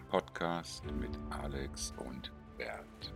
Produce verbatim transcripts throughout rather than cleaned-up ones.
Podcast mit Alex und Bert.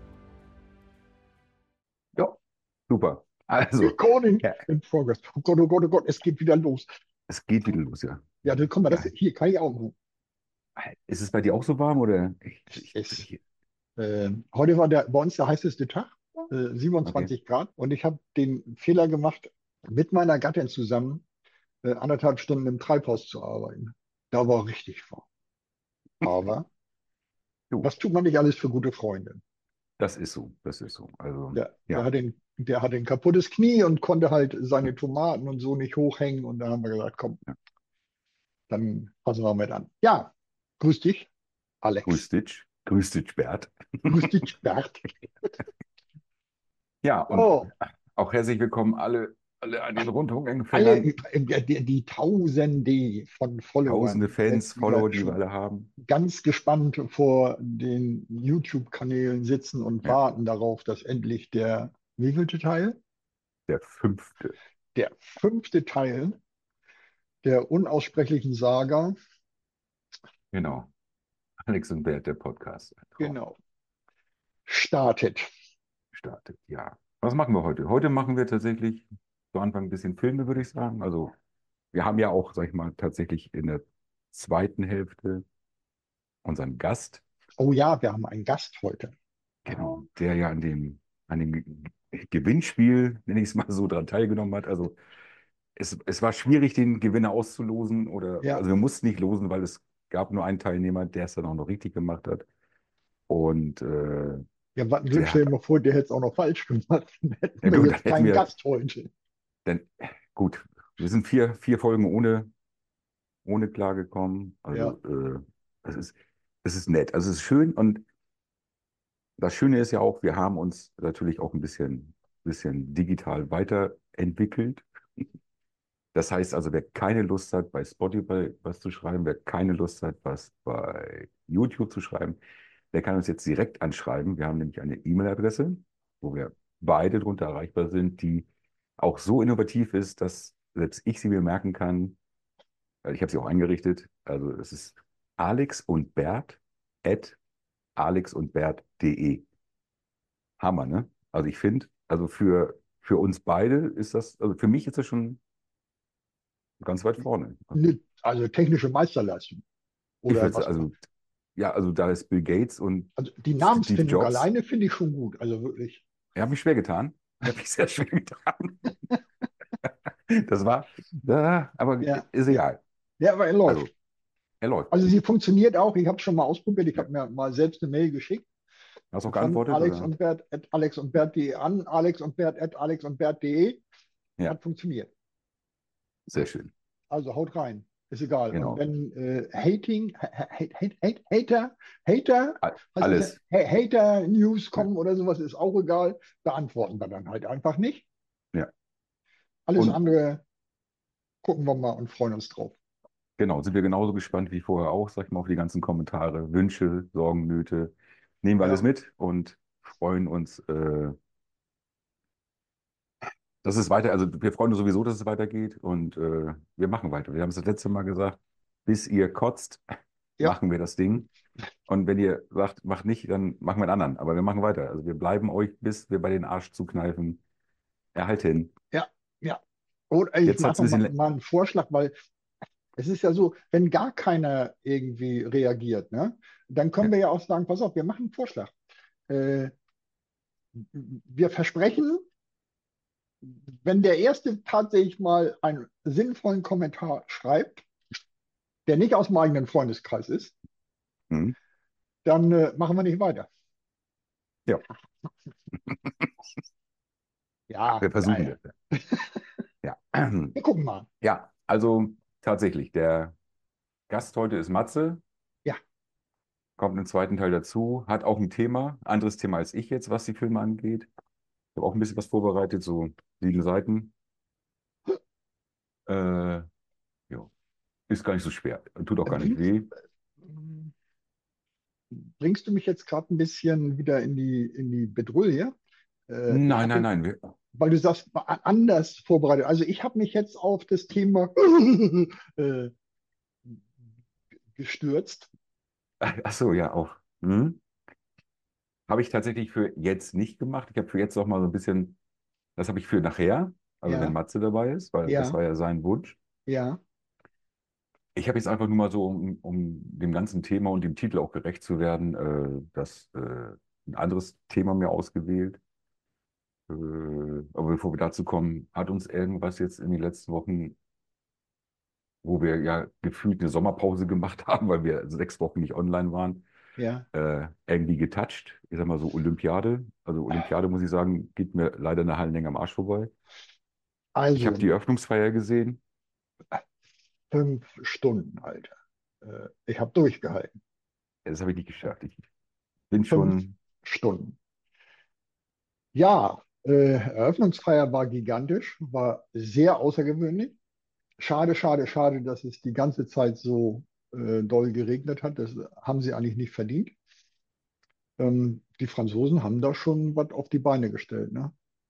Ja, super. Also, Recording ja, in progress. Oh Gott, oh Gott, oh Gott, es geht wieder los. es geht wieder los, ja. Ja, dann komm mal, das Ja. hier kann ich auch machen. Ist es bei dir auch so warm oder? Ich, ich, Es, ich, äh, heute war der, bei uns der heißeste Tag, äh, okay. siebenundzwanzig Grad, und ich habe den Fehler gemacht, mit meiner Gattin zusammen äh, anderthalb Stunden im Treibhaus zu arbeiten. Da war richtig warm. Aber Du, was tut man nicht alles für gute Freunde? das ist so, das ist so. Also, Der, der ja, hat den, der hat ein kaputtes Knie und konnte halt seine Tomaten und so nicht hochhängen. Und da haben wir gesagt, komm, ja. dann passen wir mit an. Ja, grüß dich, Grüß Alex. dich, grüß dich, Bert. Grüß dich, Bert. Ja, und Oh, auch herzlich willkommen alle, alle an den alle, Rundfunkempfängern, äh, die, die Tausende von tausende Followern. Fans, Ihr seid Follower, die wir schon alle haben. ganz gespannt vor den YouTube-Kanälen sitzen und Ja, warten darauf, dass endlich der, wievielte Teil? der fünfte. Der fünfte Teil der unaussprechlichen Saga, Genau. Alex und Bert, der Podcast. Ein Traum. genau, startet. Startet. Ja. Was machen wir heute? Heute machen wir tatsächlich zu Anfang ein bisschen Filme, würde ich sagen. Also wir haben ja auch, sag ich mal, tatsächlich in der zweiten Hälfte unseren Gast, Oh ja, wir haben einen Gast heute. genau, der ja an dem, an dem Ge- Gewinnspiel, nenne ich es mal so, daran teilgenommen hat. Also es, es war schwierig, den Gewinner auszulosen oder, Ja, also wir mussten nicht losen, weil es gab nur einen Teilnehmer, der es dann auch noch richtig gemacht hat. Und äh, ja, was ein Glück, der stell hat, dir mal vor, der hätte es auch noch falsch gemacht. Dann ja hätten wir gut, dann jetzt hätten keinen wir, Gast heute. dann, gut, wir sind vier, vier Folgen ohne ohne klargekommen. Ja, Also äh, es ist, es ist nett. Also es ist schön und das Schöne ist ja auch, wir haben uns natürlich auch ein bisschen, bisschen digital weiterentwickelt. Das heißt also, wer keine Lust hat, bei Spotify was zu schreiben, wer keine Lust hat, was bei YouTube zu schreiben, der kann uns jetzt direkt anschreiben. Wir haben nämlich eine E-Mail-Adresse, wo wir beide drunter erreichbar sind, die auch so innovativ ist, dass selbst ich sie mir merken kann. Weil ich habe sie auch eingerichtet. Also es ist Alex und Bert at alexundbert.de. Hammer, ne? Also ich finde, also für, für uns beide ist das, also für mich ist das schon ganz weit vorne. Also ne, also technische Meisterleistung. ich Oder würde was? sagen, also ja, also da ist Bill Gates und Also die Steve Namensfindung Jobs. alleine finde ich schon gut. Also wirklich. Er hat mich schwer getan. Er hat mich sehr schwer getan. Das war, ja, aber Ja, ist ja. egal. Ja, aber er läuft. Also er läuft. Also sie funktioniert auch. Ich habe es schon mal ausprobiert. Ich Ja. habe mir mal selbst eine Mail geschickt Hast du auch von geantwortet, Alex oder? und Bert at alexundbert.de an alexundbert at alexundbert.de. Ja, Hat funktioniert. sehr schön. Also haut rein. Ist egal. Und Genau. wenn äh, Hating, ha- ha- hate, hate, hate, Hater, Hater, A- heißt das ja, Alles. Ha- Hater-News Ja. kommen oder sowas, ist auch egal. Beantworten wir dann halt einfach nicht. Ja. Alles Und andere gucken wir mal und freuen uns drauf. genau, sind wir genauso gespannt wie vorher auch, sag ich mal, auf die ganzen Kommentare, Wünsche, Sorgen, Nöte. Nehmen wir alles Ja, mit und freuen uns, äh, dass es weiter, also wir freuen uns sowieso, dass es weitergeht und äh, wir machen weiter. Wir haben es das letzte Mal gesagt, bis ihr kotzt, ja, machen wir das Ding. Und wenn ihr sagt, macht nicht, dann machen wir einen anderen. Aber wir machen weiter. Also wir bleiben euch, bis wir bei den Arsch zukneifen, erhalten. ja, ja. Oder ich Jetzt hat es mache ein noch mal, bisschen, mal einen Vorschlag, weil es ist ja so, wenn gar keiner irgendwie reagiert, ne, dann können ja, wir ja auch sagen, pass auf, wir machen einen Vorschlag. Äh, wir versprechen, wenn der Erste tatsächlich mal einen sinnvollen Kommentar schreibt, der nicht aus dem eigenen Freundeskreis ist, hm, dann äh, machen wir nicht weiter. ja, Ja, wir ja, versuchen ja. das. Ja. Wir gucken mal. Ja, also tatsächlich, der Gast heute ist Matze. Ja, Kommt im zweiten Teil dazu, hat auch ein Thema, anderes Thema als ich jetzt, was die Filme angeht. Ich habe auch ein bisschen was vorbereitet, so sieben Seiten. Äh, ja, ist gar nicht so schwer, tut auch gar nicht bringst, weh. bringst du mich jetzt gerade ein bisschen wieder in die, in die Bedrulle? Äh, ich Nein, nein, habe, nein. Wir, weil du sagst, anders vorbereitet. Also ich habe mich jetzt auf das Thema äh, gestürzt. Ach so, ja, auch. Hm? Habe ich tatsächlich für jetzt nicht gemacht. Ich habe für jetzt noch mal so ein bisschen, das habe ich für nachher, also wenn Ja, Matze dabei ist, weil das ja, war ja sein Wunsch. ja. Ich habe jetzt einfach nur mal so, um, um dem ganzen Thema und dem Titel auch gerecht zu werden, äh, das äh, ein anderes Thema mir ausgewählt. Äh, aber bevor wir dazu kommen, hat uns irgendwas jetzt in den letzten Wochen, wo wir ja gefühlt eine Sommerpause gemacht haben, weil wir sechs Wochen nicht online waren, Ja, äh, irgendwie getoucht. Ich sag mal so Olympiade. Also Olympiade, muss ich sagen, geht mir leider eine Hallenlänge am Arsch vorbei. Ich habe also die Eröffnungsfeier gesehen. fünf Stunden, Alter. Äh, ich habe durchgehalten. Das habe ich nicht geschafft. Ich bin Fünf schon, Stunden. Ja, äh, Eröffnungsfeier war gigantisch, war sehr außergewöhnlich. Schade, schade, schade, dass es die ganze Zeit so äh, doll geregnet hat. Das haben sie eigentlich nicht verdient. Ähm, die Franzosen haben da schon was auf die Beine gestellt, ne?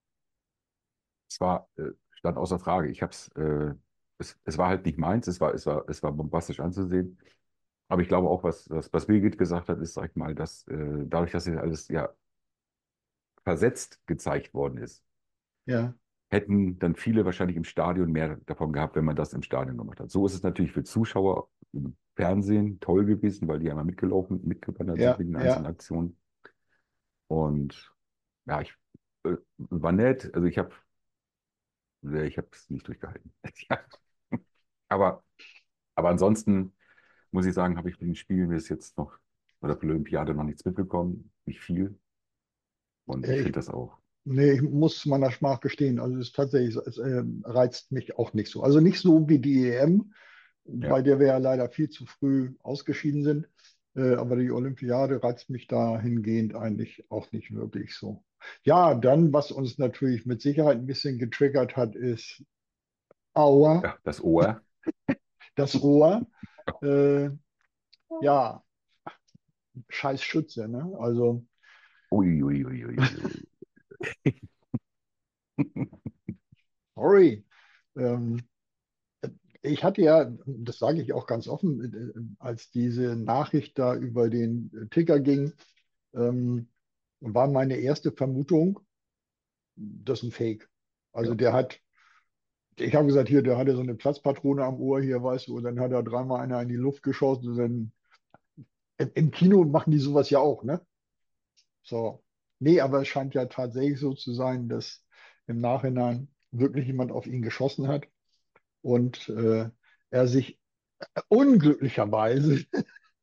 zwar äh, stand außer Frage. Ich habe es, äh, es, es war halt nicht meins. Es war, es war, es war bombastisch anzusehen. Aber ich glaube auch, was, was, was Birgit gesagt hat, ist, sag ich mal, dass äh, dadurch, dass jetzt alles ja versetzt gezeigt worden ist, Ja, hätten dann viele wahrscheinlich im Stadion mehr davon gehabt, wenn man das im Stadion gemacht hat. So ist es natürlich für Zuschauer im Fernsehen toll gewesen, weil die einmal mitgelaufen, mitgewandert sind ja, mit den einzelnen ja. Aktionen. Und ja, ich äh, war nett. Also ich habe, ich habe es nicht durchgehalten. Ja. Aber, aber ansonsten muss ich sagen, habe ich von den Spielen bis jetzt noch oder für die Olympiade noch nichts mitbekommen, nicht viel. Und ich Ich, finde das auch. nee, ich muss meiner Schmach gestehen. Also es ist tatsächlich, so, es äh, reizt mich auch nicht so. Also nicht so wie die E M, Ja, bei der wir ja leider viel zu früh ausgeschieden sind. Äh, aber die Olympiade reizt mich dahingehend eigentlich auch nicht wirklich so. Ja, dann, was uns natürlich mit Sicherheit ein bisschen getriggert hat, ist Aua, ja, das Ohr. das Rohr. Äh, ja, scheiß Schütze, ne? Also, Ui, ui, ui, ui, ui, ui. sorry. Ähm, ich hatte ja, das sage ich auch ganz offen, äh, als diese Nachricht da über den Ticker ging, ähm, war meine erste Vermutung, das ist ein Fake. Also Ja, der hat, ich habe gesagt, hier, der hatte so eine Platzpatrone am Ohr hier, weißt du, und dann hat er dreimal einer in die Luft geschossen und dann im im Kino machen die sowas ja auch, ne? So. Nee, aber es scheint ja tatsächlich so zu sein, dass im Nachhinein wirklich jemand auf ihn geschossen hat und äh, er sich unglücklicherweise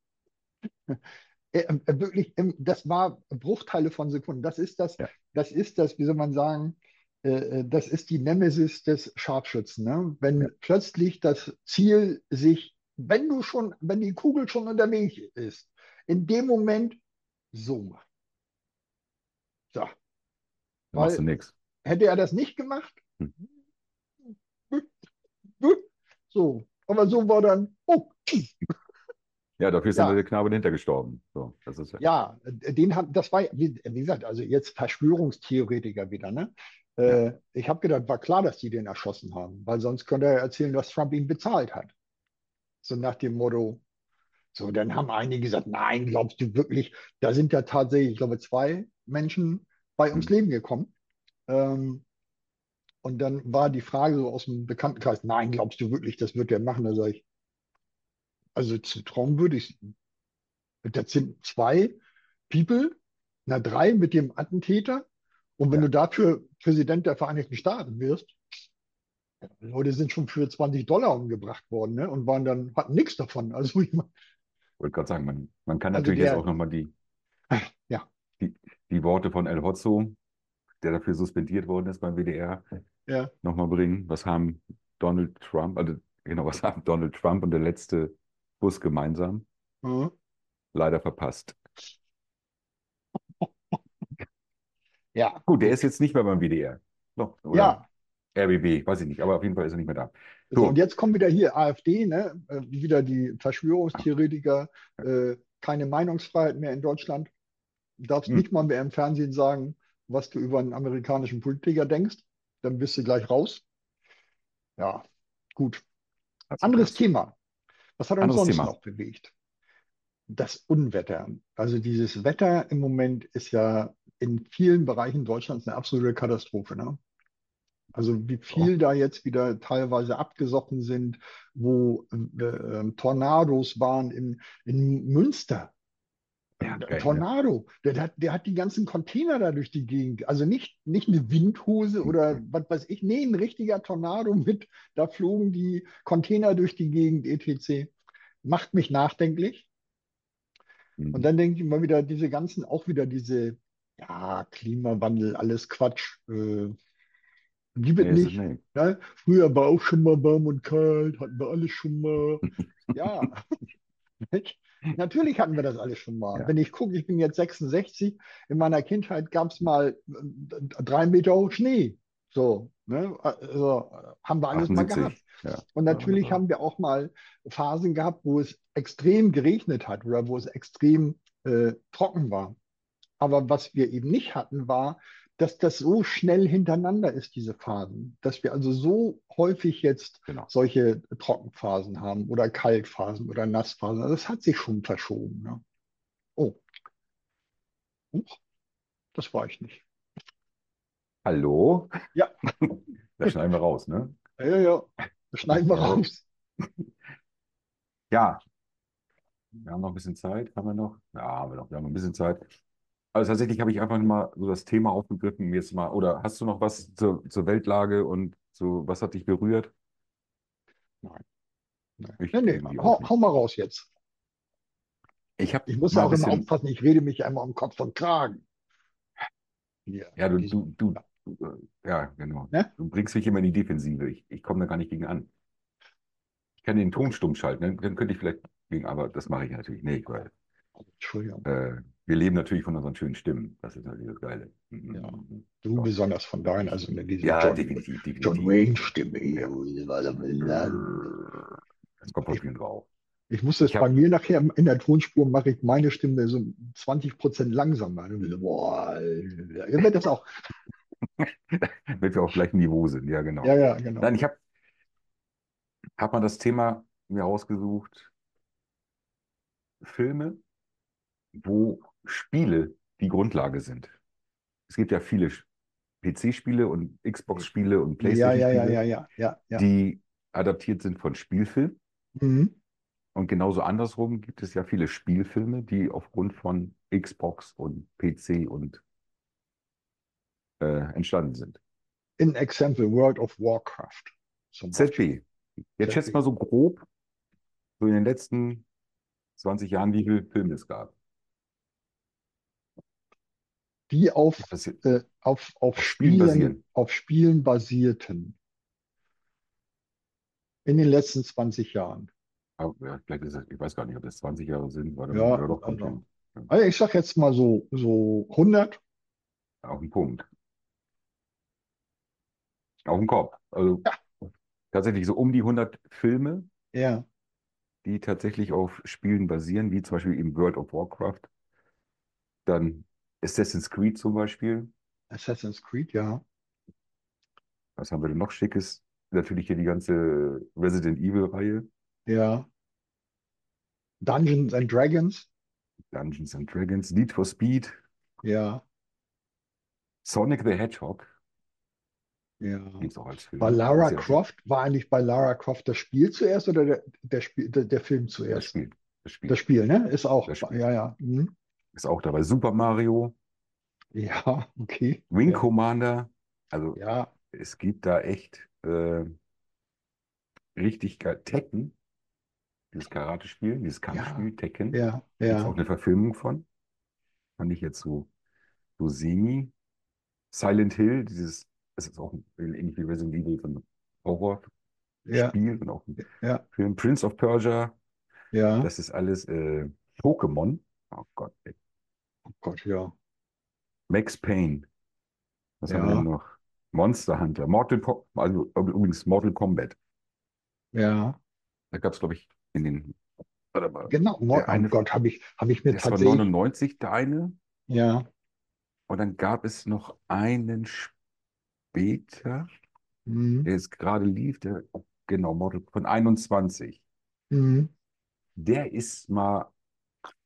äh, äh, wirklich, ähm, das war Bruchteile von Sekunden. Das ist das, ja, das ist das, wie soll man sagen, äh, äh, das ist die Nemesis des Scharfschützen. Ne? ja. Wenn plötzlich das Ziel sich, wenn du schon, wenn die Kugel schon unterwegs ist, in dem Moment so macht. So, Da machst du weil nichts. hätte er das nicht gemacht, Hm. so, aber so war dann, oh, Ja, dafür ist dann ja, der Knabe dahinter gestorben. So, das ist ja. ja, den hat, das war, wie, wie gesagt, also jetzt Verschwörungstheoretiker wieder, ne? Ja, Äh, ich habe gedacht, war klar, dass die den erschossen haben, weil sonst könnte er erzählen, dass Trump ihn bezahlt hat. So nach dem Motto, so, dann haben einige gesagt, nein, glaubst du wirklich, da sind ja tatsächlich, ich glaube, zwei Menschen bei ums hm. Leben gekommen. Ähm, und dann war die Frage so aus dem Bekanntenkreis, nein, glaubst du wirklich, das wird der machen? Da sage ich, also zu trauen würde ich, das sind zwei People, na drei mit dem Attentäter. Und wenn du Ja, dafür Präsident der Vereinigten Staaten wirst, die Leute sind schon für zwanzig Dollar umgebracht worden, ne? Und waren dann, hatten nichts davon. Also, ich mein, wollte gerade sagen, man, man kann also natürlich jetzt auch der, nochmal die, ja, die, die Worte von El Hotzo, der dafür suspendiert worden ist beim W D R, ja, nochmal bringen. Was haben Donald Trump, also genau, was haben Donald Trump und der letzte Bus gemeinsam? hm, Leider verpasst. ja, Gut, der ist gut. jetzt nicht mehr beim W D R. No, oder Ja, R B B, weiß ich nicht, aber auf jeden Fall ist er nicht mehr da. so, und So, jetzt kommen wieder hier AfD, ne? Äh, wieder die Verschwörungstheoretiker, äh, keine Meinungsfreiheit mehr in Deutschland. Du darfst hm, nicht mal mehr im Fernsehen sagen, was du über einen amerikanischen Politiker denkst. Dann bist du gleich raus. Ja, gut. was ist Anderes los? Thema. Was hat uns Anderes sonst Thema. noch bewegt? das Unwetter. Also dieses Wetter im Moment ist ja in vielen Bereichen Deutschlands eine absolute Katastrophe, ne? Also wie So. viel da jetzt wieder teilweise abgesoffen sind, wo äh, äh, Tornados waren in, in Münster. Ja, Ein geil, ne? Tornado, der, hat- der hat die ganzen Container da durch die Gegend. Also nicht, nicht eine Windhose oder was weiß ich, nee, ein richtiger Tornado mit, da flogen die Container durch die Gegend, et cetera. Macht mich nachdenklich. Und Mhm. dann denke ich mal wieder, diese ganzen, auch wieder diese, ja, Klimawandel, alles Quatsch. Äh, gibt es Nee, ist es nicht. nicht. Ne? Früher war auch schon mal warm und kalt, hatten wir alles schon mal. Ja, nicht? Natürlich hatten wir das alles schon mal. Ja. Wenn ich gucke, ich bin jetzt sechsundsechzig, in meiner Kindheit gab es mal äh, drei Meter hoch Schnee. So, ne? Also, haben wir alles mal gehabt. achtundsiebzig. Ja. Und natürlich haben wir auch mal Phasen gehabt, wo es extrem geregnet hat oder wo es extrem äh, trocken war. Aber was wir eben nicht hatten, war, dass das so schnell hintereinander ist, diese Phasen. Dass wir also so häufig jetzt Genau. solche Trockenphasen haben oder Kaltphasen oder Nassphasen. Also das hat sich schon verschoben. Ne? Oh, huch, das war ich nicht. Hallo? Ja, Das schneiden wir raus, ne? ja, ja, ja. Das schneiden wir Ja. raus. Ja, wir haben noch ein bisschen Zeit. Haben wir noch? Ja, haben wir noch. Wir haben ein bisschen Zeit. Also tatsächlich habe ich einfach mal so das Thema aufgegriffen, mir jetzt mal, oder hast du noch was zur, zur Weltlage und so, was hat dich berührt? Nein, nein. Nee, Ich nee, irgendwie auch hau, nicht. hau mal raus jetzt. Ich habe Ich muss ja mal ein auch immer bisschen, aufpassen, ich rede mich einmal um Kopf und Kragen. Hier, ja, du, diesen, du, du, du äh, ja, genau. ne? Du bringst mich immer in die Defensive. Ich, ich komme da gar nicht gegen an. Ich kann den Ton Okay. stumm schalten, dann, dann könnte ich vielleicht gegen, aber das mache ich natürlich nicht, weil Entschuldigung. äh, wir leben natürlich von unseren schönen Stimmen. Das ist natürlich das Geile. Ja, Mhm. du So. besonders von deinen, also mit diese Ja, John, definitiv, John definitiv. Wayne-Stimme Ja. hier. Das kommt von Ich, vielen drauf. ich muss das Ich bei habe, mir nachher in der Tonspur mache ich meine Stimme so zwanzig Prozent langsamer. Boah, ihr werdet das auch. damit wir auf gleichem Niveau sind, ja, Ja, genau. ja, genau. Nein, ich habe hab mal das Thema mir ausgesucht, Filme, wo Spiele die Grundlage sind. Es gibt ja viele P C-Spiele und Xbox-Spiele und Ja, ja, ja, ja, PlayStation-Spiele, ja, ja, ja. die adaptiert sind von Spielfilmen. Mhm. Und genauso andersrum gibt es ja viele Spielfilme, die aufgrund von Xbox und P C und äh, entstanden sind. In Example World of Warcraft zum Beispiel. Z B. Jetzt schätzt Z B. mal so grob, so in den letzten zwanzig Jahren, wie viele Filme es gab. Die Ich hab auf, das hier äh, auf, auf auf Spielen Spielen, basieren. auf Spielen basierten in den letzten zwanzig Jahren. Aber, ja, vielleicht ist es, ich weiß gar nicht, ob das zwanzig Jahre sind. Warte mal, Ja, ja doch, kommt also. hin. Ja, Also ich sag jetzt mal so, so hundert. auf den Punkt. Auf den Kopf. Also Ja, tatsächlich so um die hundert Filme, ja. die tatsächlich auf Spielen basieren, wie zum Beispiel im World of Warcraft. Dann Assassin's Creed zum Beispiel. Assassin's Creed, ja. Was haben wir denn noch Schickes? Natürlich hier die ganze Resident Evil-Reihe. Ja. Dungeons and Dragons, Dungeons and Dragons. Need for Speed. ja, Sonic the Hedgehog. ja. Gibt es auch als Bei Film. Das ist Lara ja schon Croft, war eigentlich bei Lara Croft das Spiel zuerst oder der, der, Spiel, der, der Film das zuerst? Spiel. Das Das Spiel. Spiel, ne? Ist auch, Das Spiel. ja, ja. Hm. Ist auch dabei. Super Mario. Ja, okay. Wing Ja, Commander. Also ja, es gibt da echt äh, richtig geil. Tekken. Dieses Karate-Spiel, dieses ja, Kampfspiel, Tekken. ja, Da gibt es auch ja, eine Verfilmung von. Fand ich jetzt so, so semi. Silent Hill, dieses, das ist auch ein, ähnlich wie Resident Evil, so ein ja, Horrorspiel und auch ein ja, Film. Prince of Persia, ja. das ist alles äh, Pokémon. Oh Gott, ey. Oh Gott, ja, Max Payne. Was haben wir denn ja, noch? Monster Hunter, Mortal, Po- also übrigens Mortal Kombat. ja. Da gab es, glaube ich, in den, warte mal, Genau. Mord- der Oh eine, Gott, habe ich, habe ich mir das war tatsächlich, neunundneunzig, der eine. ja, Und dann gab es noch einen später, hm, der jetzt gerade lief, der, genau, Mortal von einundzwanzig. hm, Der ist mal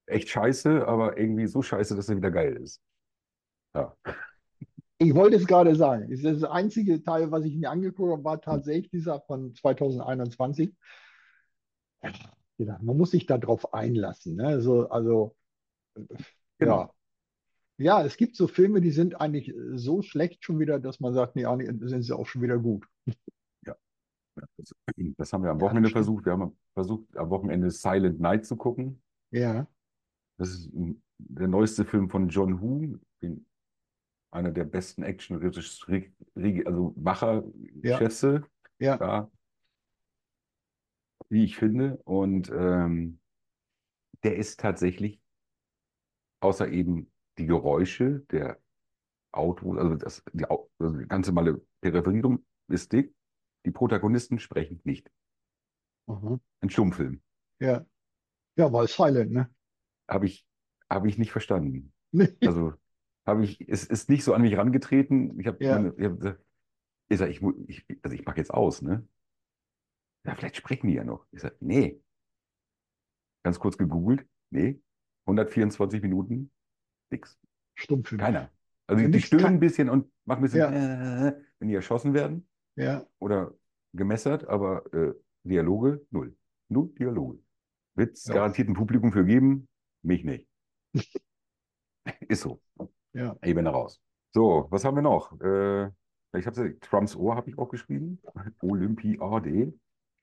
echt scheiße, aber irgendwie so scheiße, dass er wieder geil ist. Ja, Ich wollte es gerade sagen. Das ist das einzige Teil, was ich mir angeguckt habe, war tatsächlich dieser von zwanzig einundzwanzig. Ja, man muss sich darauf einlassen. Ne? Also, also, genau. ja. Ja, es gibt so Filme, die sind eigentlich so schlecht schon wieder, dass man sagt, nee, eigentlich sind sie auch schon wieder gut. Ja, das, das haben wir am Ja, das Wochenende stimmt. versucht. Wir haben versucht, am Wochenende Silent Night zu gucken. Ja, Das ist ein- der neueste Film von John Woo, den, einer der besten Action-Regisseure, also ja, Macher-Chefs, ja. da, wie ich finde. Und ähm, der ist tatsächlich, außer eben die Geräusche der Autos, also das, die, Au- also die ganze Male Peripherierung ist dick. Die Protagonisten sprechen nicht. Aha. Ein Stummfilm. Ja, ja, weil Silent, ne? Habe ich, habe ich nicht verstanden. Nee. Also habe ich, es ist nicht so an mich rangetreten. Ich habe Ja, meine, ich, hab, gesagt, ich, sag, ich, mu- ich, also ich mache jetzt aus, ne? Ja, vielleicht sprechen die ja noch. Ich sage, nee, ganz kurz gegoogelt, nee, hundertvierundzwanzig Minuten, nix, Stummfilm. keiner. Also Ja, die, die nix, stöhnen kein, ein bisschen und machen ein bisschen, ja, äh, wenn die erschossen werden ja, oder gemessert, aber äh, Dialoge, null. Null Dialoge. Wird es ja, garantiert ein Publikum für geben? Mich nicht. Ist so. ja. Ich bin da raus. So, was haben wir noch? Äh, ich habe Trumps Ohr habe ich auch geschrieben. Olympiade.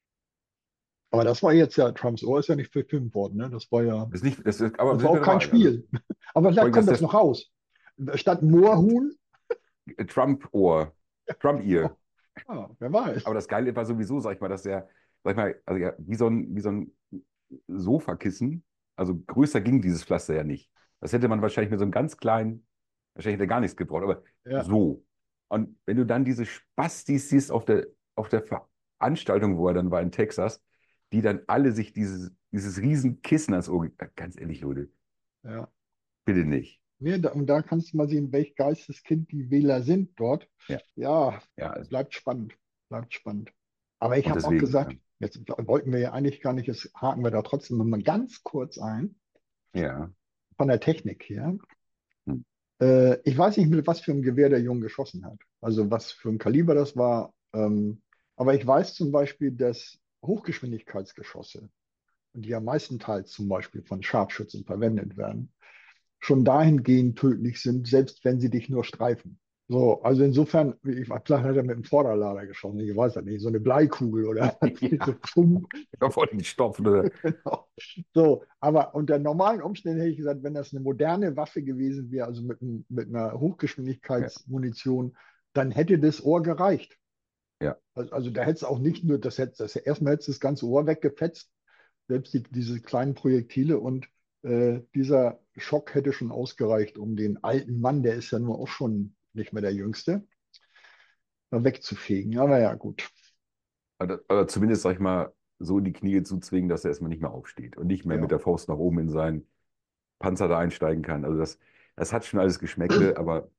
Aber das war jetzt ja, Trumps Ohr ist ja nicht verfilmt worden, ne? Das war ja, Ist nicht, das ist, aber das war sind wir auch kein dabei. Also, Spiel. Aber vor vielleicht allem, kommt dass das das noch raus. Statt Moorhuhn, Trump-Ohr, Trump-Ear. ja, wer weiß. Aber das Geile war sowieso, sag ich mal, dass der, sag ich mal, also ja, wie so ein, wie so ein Sofakissen, also größer ging dieses Pflaster ja nicht. Das hätte man wahrscheinlich mit so einem ganz kleinen, wahrscheinlich hätte er gar nichts gebraucht, aber Ja, so. Und wenn du dann diese Spastis siehst auf der, auf der Veranstaltung, wo er dann war in Texas, die dann alle sich dieses, dieses riesen Kissen ans Ohr, ge- ganz ehrlich, Leute, ja. bitte nicht. Nee, da, und da kannst du mal sehen, welch Geisteskind die Wähler sind dort. Ja, Ja, ja, also, bleibt spannend. Bleibt spannend. Aber ich und habe auch deswegen, gesagt, jetzt wollten wir ja eigentlich gar nicht, jetzt haken wir da trotzdem noch mal ganz kurz ein, ja, ja. von der Technik her. Hm. Äh, ich weiß nicht, mit was für einem Gewehr der Junge geschossen hat. Also was für ein Kaliber das war. Ähm, aber ich weiß zum Beispiel, dass Hochgeschwindigkeitsgeschosse, die ja meistenteils zum Beispiel von Scharfschützen verwendet werden, schon dahingehend tödlich sind, selbst wenn sie dich nur streifen. So, also insofern, ich war klar, hat er mit dem Vorderlader geschossen, ich weiß ja nicht, so eine Bleikugel oder was, so, Ja, pum, vor den Stopfen oder. genau. So, aber unter normalen Umständen hätte ich gesagt, wenn das eine moderne Waffe gewesen wäre, also mit, einem- mit einer Ja, Hochgeschwindigkeitsmunition, dann hätte das Ohr gereicht. ja. Also, also da hätte es auch nicht nur, das hätte, das, erstmal hätte es das ganze Ohr weggefetzt, selbst die, diese kleinen Projektile und äh, dieser Schock hätte schon ausgereicht, um den alten Mann, der ist ja nur auch schon nicht mehr der Jüngste, da wegzufegen. Aber ja, gut. Oder, oder zumindest, sag ich mal, so in die Knie zu zwingen, dass er erstmal nicht mehr aufsteht und nicht mehr mit Ja. der Faust nach oben in seinen Panzer da einsteigen kann. Also das, das hat schon alles Geschmäckle, aber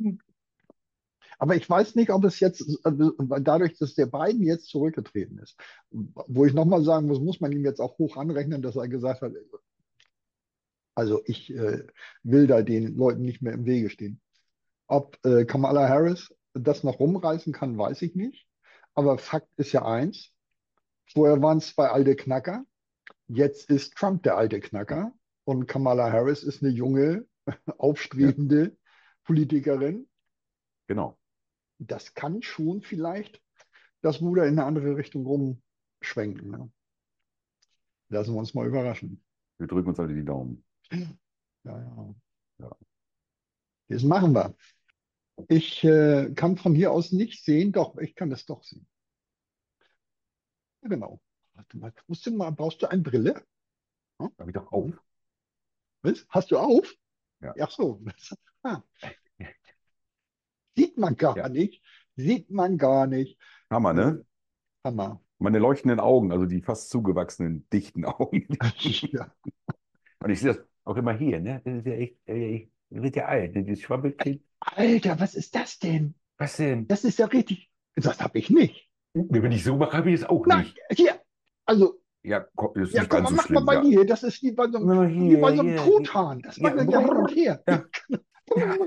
Aber ich weiß nicht, ob es jetzt, also dadurch, dass der Biden jetzt zurückgetreten ist, wo ich nochmal sagen muss, muss man ihm jetzt auch hoch anrechnen, dass er gesagt hat, also ich äh, will da den Leuten nicht mehr im Wege stehen. Ob äh, Kamala Harris das noch rumreißen kann, weiß ich nicht. Aber Fakt ist ja eins, vorher waren es zwei alte Knacker, jetzt ist Trump der alte Knacker und Kamala Harris ist eine junge, ja, aufstrebende Politikerin. genau. Das kann schon vielleicht das Ruder in eine andere Richtung rumschwenken. Ne? Lassen wir uns mal überraschen. Wir drücken uns alle die Daumen. Ja, ja. Ja. Das machen wir. Ich äh, kann von hier aus nicht sehen, doch, ich kann das doch sehen. Ja, genau. Warte mal, musst du mal, brauchst du eine Brille? Hm? Hab ich doch auf. Mhm. Was? Hast du auf? Ja. Ach so. Ah, sieht man gar Ja. nicht. Sieht man gar nicht. Hammer, Äh, ne? Hammer. Meine leuchtenden Augen, also die fast zugewachsenen, dichten Augen. Ja. Und ich sehe das auch immer hier, ne? Das ist ja echt, äh, das wird ja alt, ne? Das Schwabbelkind. Alter, was ist das denn? Was denn? Das ist ja richtig. Das habe ich nicht. Wenn ich so mache, habe ich es auch Nein, nicht. hier. Also, Ja, ko- ist Ja, nicht komm, ganz so mach mal schlimm, bei ja. dir. Das ist wie bei so einem, Ja, wie hier, bei so einem hier, hier. Truthahn. Das Ja, wandert ja hin und brrr. her. Ja. Ja, ja.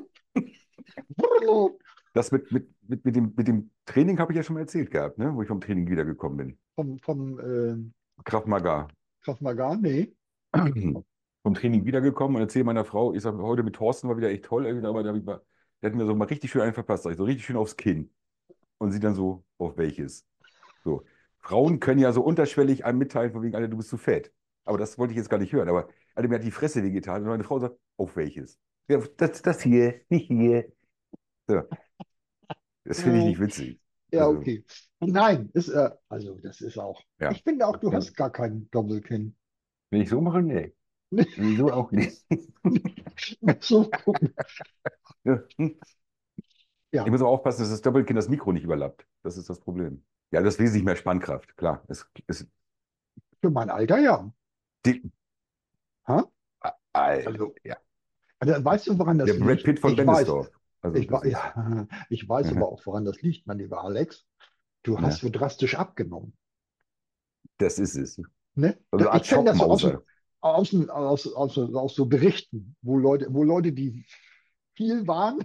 Das mit, mit, mit, mit dem, mit dem Training habe ich ja schon mal erzählt gehabt, ne? Wo ich vom Training wiedergekommen bin. Vom, vom äh, Krav Maga. Krav Maga? Nee. Vom Training wiedergekommen und erzähle meiner Frau, ich sage, heute mit Thorsten war wieder echt toll, irgendwie, aber da hab ich mal, der hat mir so mal richtig schön einen verpasst, sag ich, so richtig schön aufs Kinn. Und sie dann so, auf welches? So. Frauen können ja so unterschwellig einem mitteilen, von wegen, Alter, du bist zu fett. Aber das wollte ich jetzt gar nicht hören. Aber Alter, mir hat die Fresse wehgetan und meine Frau sagt, auf welches? Ja, das, das hier, nicht hier. So. Das finde ich Äh, nicht witzig. ja, Also, okay. Nein, ist, äh, also das ist auch. ja. Ich finde auch, du Wenn hast gar kein Doppelkinn. ich so mache, nee. So auch nicht. So gucken. Ja. Hm. Ich Ja, muss aber aufpassen, dass das Doppelkinn das Mikro nicht überlappt. Das ist das Problem. Ja, das ist wesentlich mehr Spannkraft, klar. Es, es, für mein Alter ja. die, Ha? Alter, Also, ja. also, weißt du, woran Der das Brad liegt? Pitt von Ich weiß, Bennesdorf. Also, ich, das wa- ist, ja, ich weiß aber auch, woran das liegt, mein lieber Alex. Du hast ja, so drastisch abgenommen. das ist es. Ne? Also, Da, eine ich Art kenne das so aus, dem- Schockmauser. aus, dem- aus, aus, aus so Berichten, wo Leute, wo Leute, die viel waren,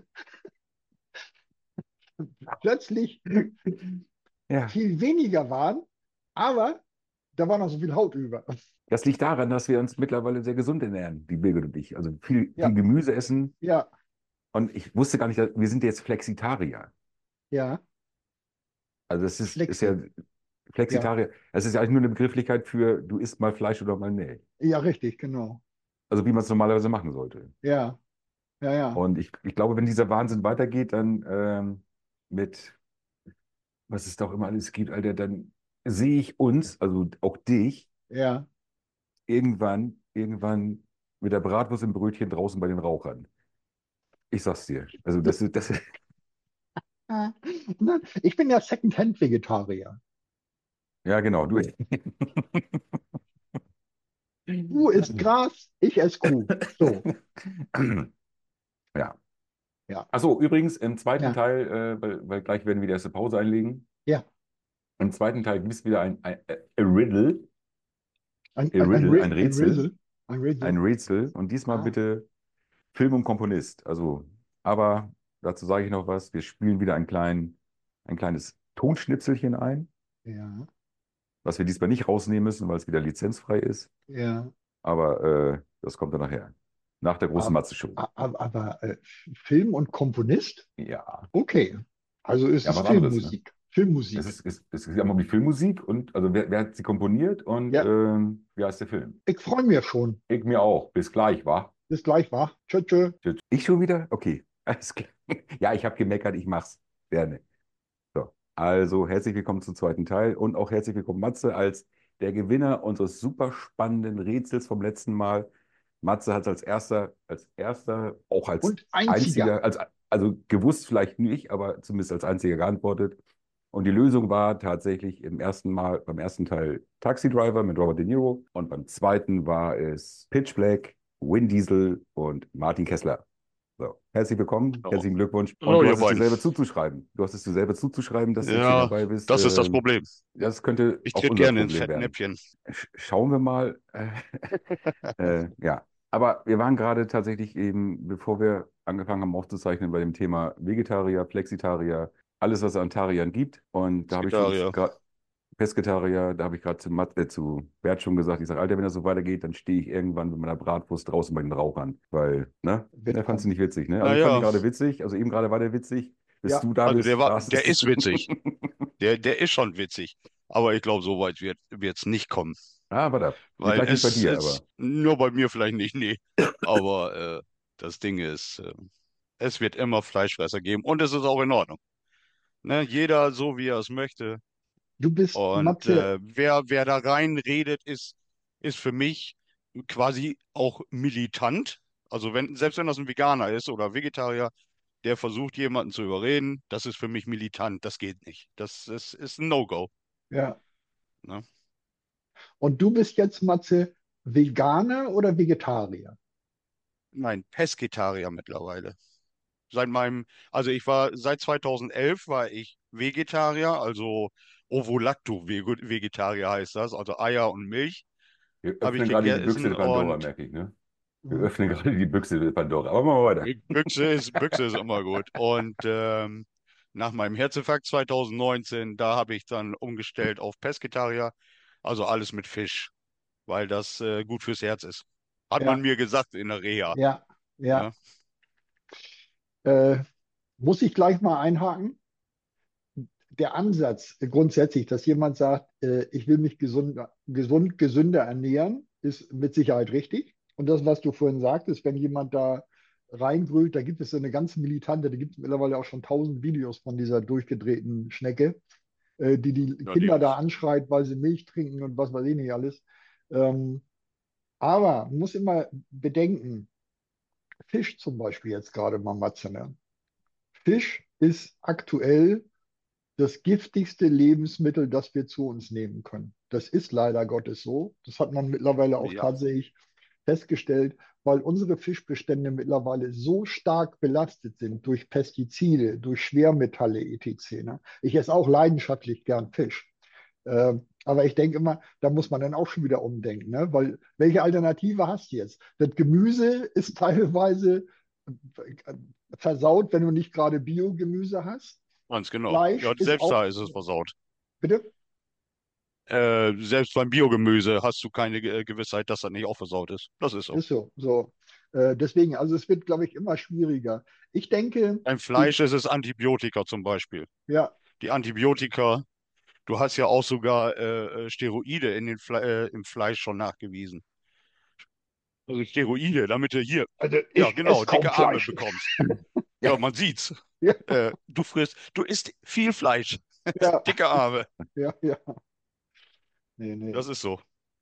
plötzlich Ja. viel weniger waren, aber da war noch so viel Haut über. Das liegt daran, dass wir uns mittlerweile sehr gesund ernähren, die Birgit und ich. Also viel, viel Ja, Gemüse essen. ja, Und ich wusste gar nicht, dass, wir sind jetzt Flexitarier. ja, Also das ist, ist ja Flexi. Ja, Flexitarier. Es ist ja eigentlich nur eine Begrifflichkeit für, du isst mal Fleisch oder mal nicht. ja, richtig, genau. Also wie man es normalerweise machen sollte. Ja, ja, ja, Und ich, ich glaube, wenn dieser Wahnsinn weitergeht, dann ähm, mit, was es da auch immer alles gibt, Alter, dann sehe ich uns, also auch dich, ja. irgendwann, irgendwann mit der Bratwurst im Brötchen draußen bei den Rauchern. Ich sag's dir. Also das ist, das ist, Ah, nein, ich bin ja Second-Hand-Vegetarier. ja genau, du. Du isst Gras, ich esse Kuh. So, Ja. ja, Achso, übrigens, im zweiten ja, Teil, äh, weil, weil gleich werden wir die erste Pause einlegen. ja. Im zweiten Teil gibt es wieder ein, ein, ein Riddle, Ein, ein ein, ein, Riddle, Ri- ein ein Rätsel, Rizzle. Ein ein Rizzle. Rätsel. Und diesmal Ah, bitte Film und Komponist. Also, aber dazu sage ich noch was. Wir spielen wieder ein klein, ein kleines Tonschnipselchen ein, ja, was wir diesmal nicht rausnehmen müssen, weil es wieder lizenzfrei ist. ja. Aber äh, das kommt dann nachher. Nach der großen Aber, Matze-Show. aber, aber äh, Film und Komponist? Ja. Okay. Also ist Ja, es was anderes, ne? Filmmusik. Es Filmmusik. ist, es, es geht einmal um die Filmmusik und also wer, wer hat sie komponiert und Ja, ähm, wie heißt der Film? ich freue mich schon. Ich mir auch. Bis gleich, wa? Bis gleich, wa? Tschö, tschö. Tschüss. Ich schon wieder? Okay, alles klar. Ja, ich habe gemeckert, ich mach's. Gerne. So, also herzlich willkommen zum zweiten Teil und auch herzlich willkommen, Matze, als der Gewinner unseres super spannenden Rätsels vom letzten Mal. Matze hat als erster, als erster, auch als Und einziger. einziger, als, also gewusst vielleicht nicht, aber zumindest als einziger geantwortet. Und die Lösung war tatsächlich im ersten Mal, beim ersten Teil Taxi Driver mit Robert De Niro und beim zweiten war es Pitch Black, Vin Diesel und Martin Kessler. So, herzlich willkommen, Oh. herzlichen Glückwunsch. Und Hallo, du ihr hast es dir beiden. selber zuzuschreiben. Du hast es dir selber zuzuschreiben, dass du jetzt hier Ja, dabei bist. das ist das Ähm, Problem. das könnte Ich auch trete unser gerne ins Problem werden. Fettnäpfchen. Sch schauen wir mal. Äh, äh, ja, aber wir waren gerade tatsächlich eben, bevor wir angefangen haben aufzuzeichnen, bei dem Thema Vegetarier, Flexitarier, alles, was es an Tariern gibt. Und da habe ich schon Vegetarier. gerade Pesketarier, da habe ich gerade zu, Matt- äh, zu Bert schon gesagt, ich sage, Alter, wenn das so weitergeht, dann stehe ich irgendwann mit meiner Bratwurst draußen bei den Rauchern. Weil, ne? Wird Der fandst du kommen. nicht witzig, ne? Also ich fand ihn Naja, gerade witzig, also eben gerade war der witzig. Bis Ja, du da also der bist, war, warst der es. ist witzig. Der, der ist schon witzig. Aber ich glaube, so weit wird es nicht kommen. Ah, warte ab. Nee, Weil vielleicht nicht bei es, dir, es, aber nur bei mir vielleicht nicht, nee. Aber äh, das Ding ist, äh, es wird immer Fleischfresser geben und es ist auch in Ordnung. Ne? Jeder so, wie er es möchte. du bist Und Mathe. äh, wer, wer da reinredet, ist, ist für mich quasi auch militant. Also wenn, selbst wenn das ein Veganer ist oder Vegetarier, der versucht, jemanden zu überreden, das ist für mich militant. Das geht nicht. Das ist, ist ein No-Go. Ja. Ne? Und du bist jetzt Mathe Veganer oder Vegetarier? Nein, Pesketarier mittlerweile. Seit meinem, also ich war seit zweitausendelf war ich Vegetarier, also Ovo-Lacto-Vegetarier heißt das, also Eier und Milch Wir habe ich öffnen gerade die Büchse gegessen der Pandora, und merke ich, ne? Wir Mhm. öffnen gerade die Büchse der Pandora. Aber machen wir weiter. Büchse ist, Büchse ist immer gut. Und ähm, nach meinem Herzinfarkt zwanzig neunzehn, da habe ich dann umgestellt auf Pesketarier, also alles mit Fisch, weil das äh, gut fürs Herz ist. Hat man Ja, mir gesagt in der Reha. ja, ja. Ne? Äh, muss ich gleich mal einhaken? Der Ansatz äh, grundsätzlich, dass jemand sagt, äh, ich will mich gesund, gesund, gesünder ernähren, ist mit Sicherheit richtig. Und das, was du vorhin sagtest, wenn jemand da reingrüllt, da gibt es so eine ganz militante, da gibt es mittlerweile auch schon tausend Videos von dieser durchgedrehten Schnecke, äh, die die Ja, die, Kinder da anschreit, weil sie Milch trinken und was weiß ich nicht alles. Ähm, aber man muss immer bedenken, Fisch zum Beispiel jetzt gerade mal Matze, ne? Fisch ist aktuell das giftigste Lebensmittel, das wir zu uns nehmen können. Das ist leider Gottes so. Das hat man mittlerweile auch ja, tatsächlich festgestellt, weil unsere Fischbestände mittlerweile so stark belastet sind durch Pestizide, durch Schwermetalle et cetera. Ne? Ich esse auch leidenschaftlich gern Fisch. Ähm, aber ich denke immer, da muss man dann auch schon wieder umdenken, ne? Weil welche Alternative hast du jetzt? Das Gemüse ist teilweise äh, versaut, wenn du nicht gerade Biogemüse hast. ganz genau. Fleisch Ja, ist selbst auch, da ist es versaut. bitte? Äh, selbst beim Biogemüse hast du keine Ge- Gewissheit, dass das nicht auch versaut ist. Das ist so. Ist so, so. Äh, deswegen, also es wird, glaube ich, immer schwieriger. Ich denke, Beim die, Fleisch ist es Antibiotika zum Beispiel. ja, Die Antibiotika, du hast ja auch sogar äh, äh, Steroide in den Fle äh, im Fleisch schon nachgewiesen. Also Steroide, damit du hier, also ja ich esse genau, kaum dicke Arme Fleisch. bekommst. Ja, Ja, man sieht's. Ja, Äh, du frisst, du isst viel Fleisch, ja, dicke Arme. ja, ja. Nee, nee. Das ist so.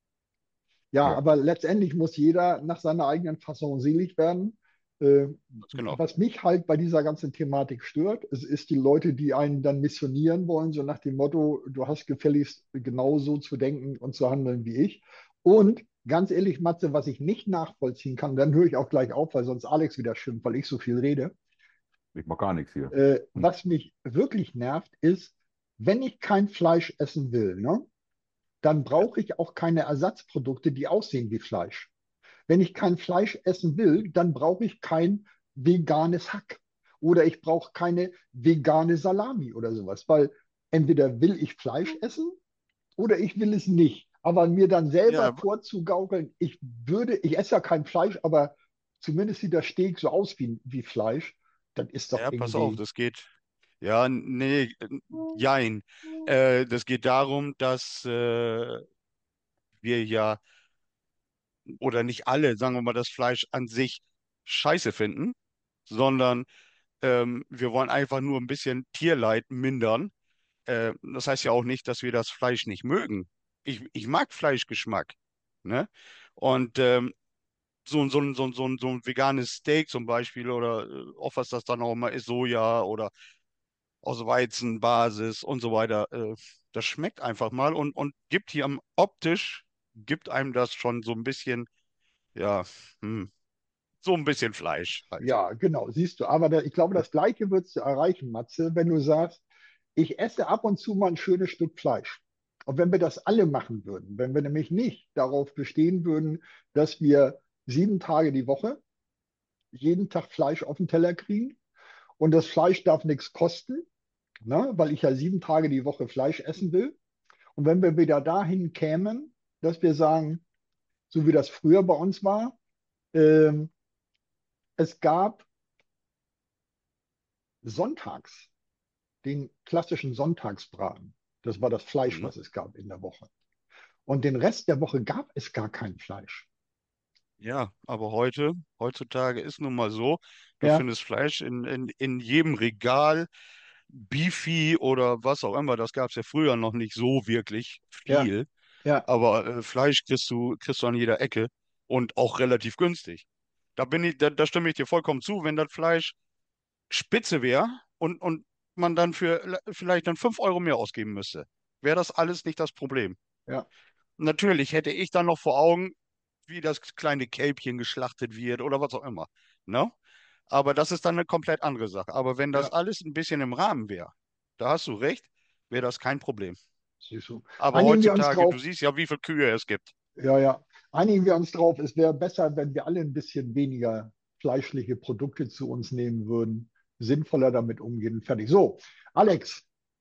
Ja, ja. aber letztendlich muss jeder nach seiner eigenen Fassung selig werden. Äh, Ganz genau. was mich halt bei dieser ganzen Thematik stört, es ist die Leute, die einen dann missionieren wollen, so nach dem Motto, du hast gefälligst genauso zu denken und zu handeln wie ich. Und ganz ehrlich, Matze, was ich nicht nachvollziehen kann, dann höre ich auch gleich auf, weil sonst Alex wieder schimpft, weil ich so viel rede. Ich mache gar nichts hier. Äh, Hm. was mich wirklich nervt, ist, wenn ich kein Fleisch essen will, ne, dann brauche ich auch keine Ersatzprodukte, die aussehen wie Fleisch. Wenn ich kein Fleisch essen will, dann brauche ich kein veganes Hack oder ich brauche keine vegane Salami oder sowas, weil entweder will ich Fleisch essen oder ich will es nicht. Aber mir dann selber Ja, vorzugaukeln, ich würde, ich esse ja kein Fleisch, aber zumindest sieht das Steak so aus wie, wie Fleisch, dann ist doch ja, pass auf, irgendwie, das geht. Ja, nee, äh, jein. Äh, das geht darum, dass äh, wir ja, oder nicht alle, sagen wir mal, das Fleisch an sich scheiße finden, sondern ähm, wir wollen einfach nur ein bisschen Tierleid mindern. Äh, das heißt ja auch nicht, dass wir das Fleisch nicht mögen. Ich, ich mag Fleischgeschmack, ne? Und ähm, so, ein- so, ein- so, ein- so, ein- so ein veganes Steak zum Beispiel oder äh, auch was das dann auch mal ist, Soja oder aus Weizenbasis und so weiter, äh, das schmeckt einfach mal und, und gibt hier am optisch, gibt einem das schon so ein bisschen, ja, hm, so ein bisschen Fleisch halt. ja, genau, siehst du. Aber da, ich glaube, das Gleiche würdest du erreichen, Matze, wenn du sagst, ich esse ab und zu mal ein schönes Stück Fleisch. Und wenn wir das alle machen würden, wenn wir nämlich nicht darauf bestehen würden, dass wir sieben Tage die Woche jeden Tag Fleisch auf den Teller kriegen und das Fleisch darf nichts kosten, ne, weil ich ja sieben Tage die Woche Fleisch essen will. Und wenn wir wieder dahin kämen, dass wir sagen, so wie das früher bei uns war, ähm, es gab sonntags den klassischen Sonntagsbraten. Das war das Fleisch, Mhm. was es gab in der Woche. Und den Rest der Woche gab es gar kein Fleisch. Ja, aber heute, heutzutage ist nun mal so, du Ja, findest Fleisch in, in, in jedem Regal, Beefy oder was auch immer, das gab es ja früher noch nicht so wirklich ja, viel, ja, aber äh, Fleisch kriegst du, kriegst du an jeder Ecke und auch relativ günstig. Da bin ich, da, da stimme ich dir vollkommen zu, wenn das Fleisch spitze wäre und, und man dann für le- vielleicht dann fünf Euro mehr ausgeben müsste, wäre das alles nicht das Problem. ja, Natürlich hätte ich dann noch vor Augen, wie das kleine Kälbchen geschlachtet wird oder was auch immer. Ne? Aber das ist dann eine komplett andere Sache. Aber wenn das ja. alles ein bisschen im Rahmen wäre, da hast du recht, wäre das kein Problem. Siehst du. Aber Einigen wir uns heutzutage, du drauf, siehst ja, wie viele Kühe es gibt. ja, ja, einigen wir uns drauf, es wäre besser, wenn wir alle ein bisschen weniger fleischliche Produkte zu uns nehmen würden, sinnvoller damit umgehen. Fertig. So, Alex,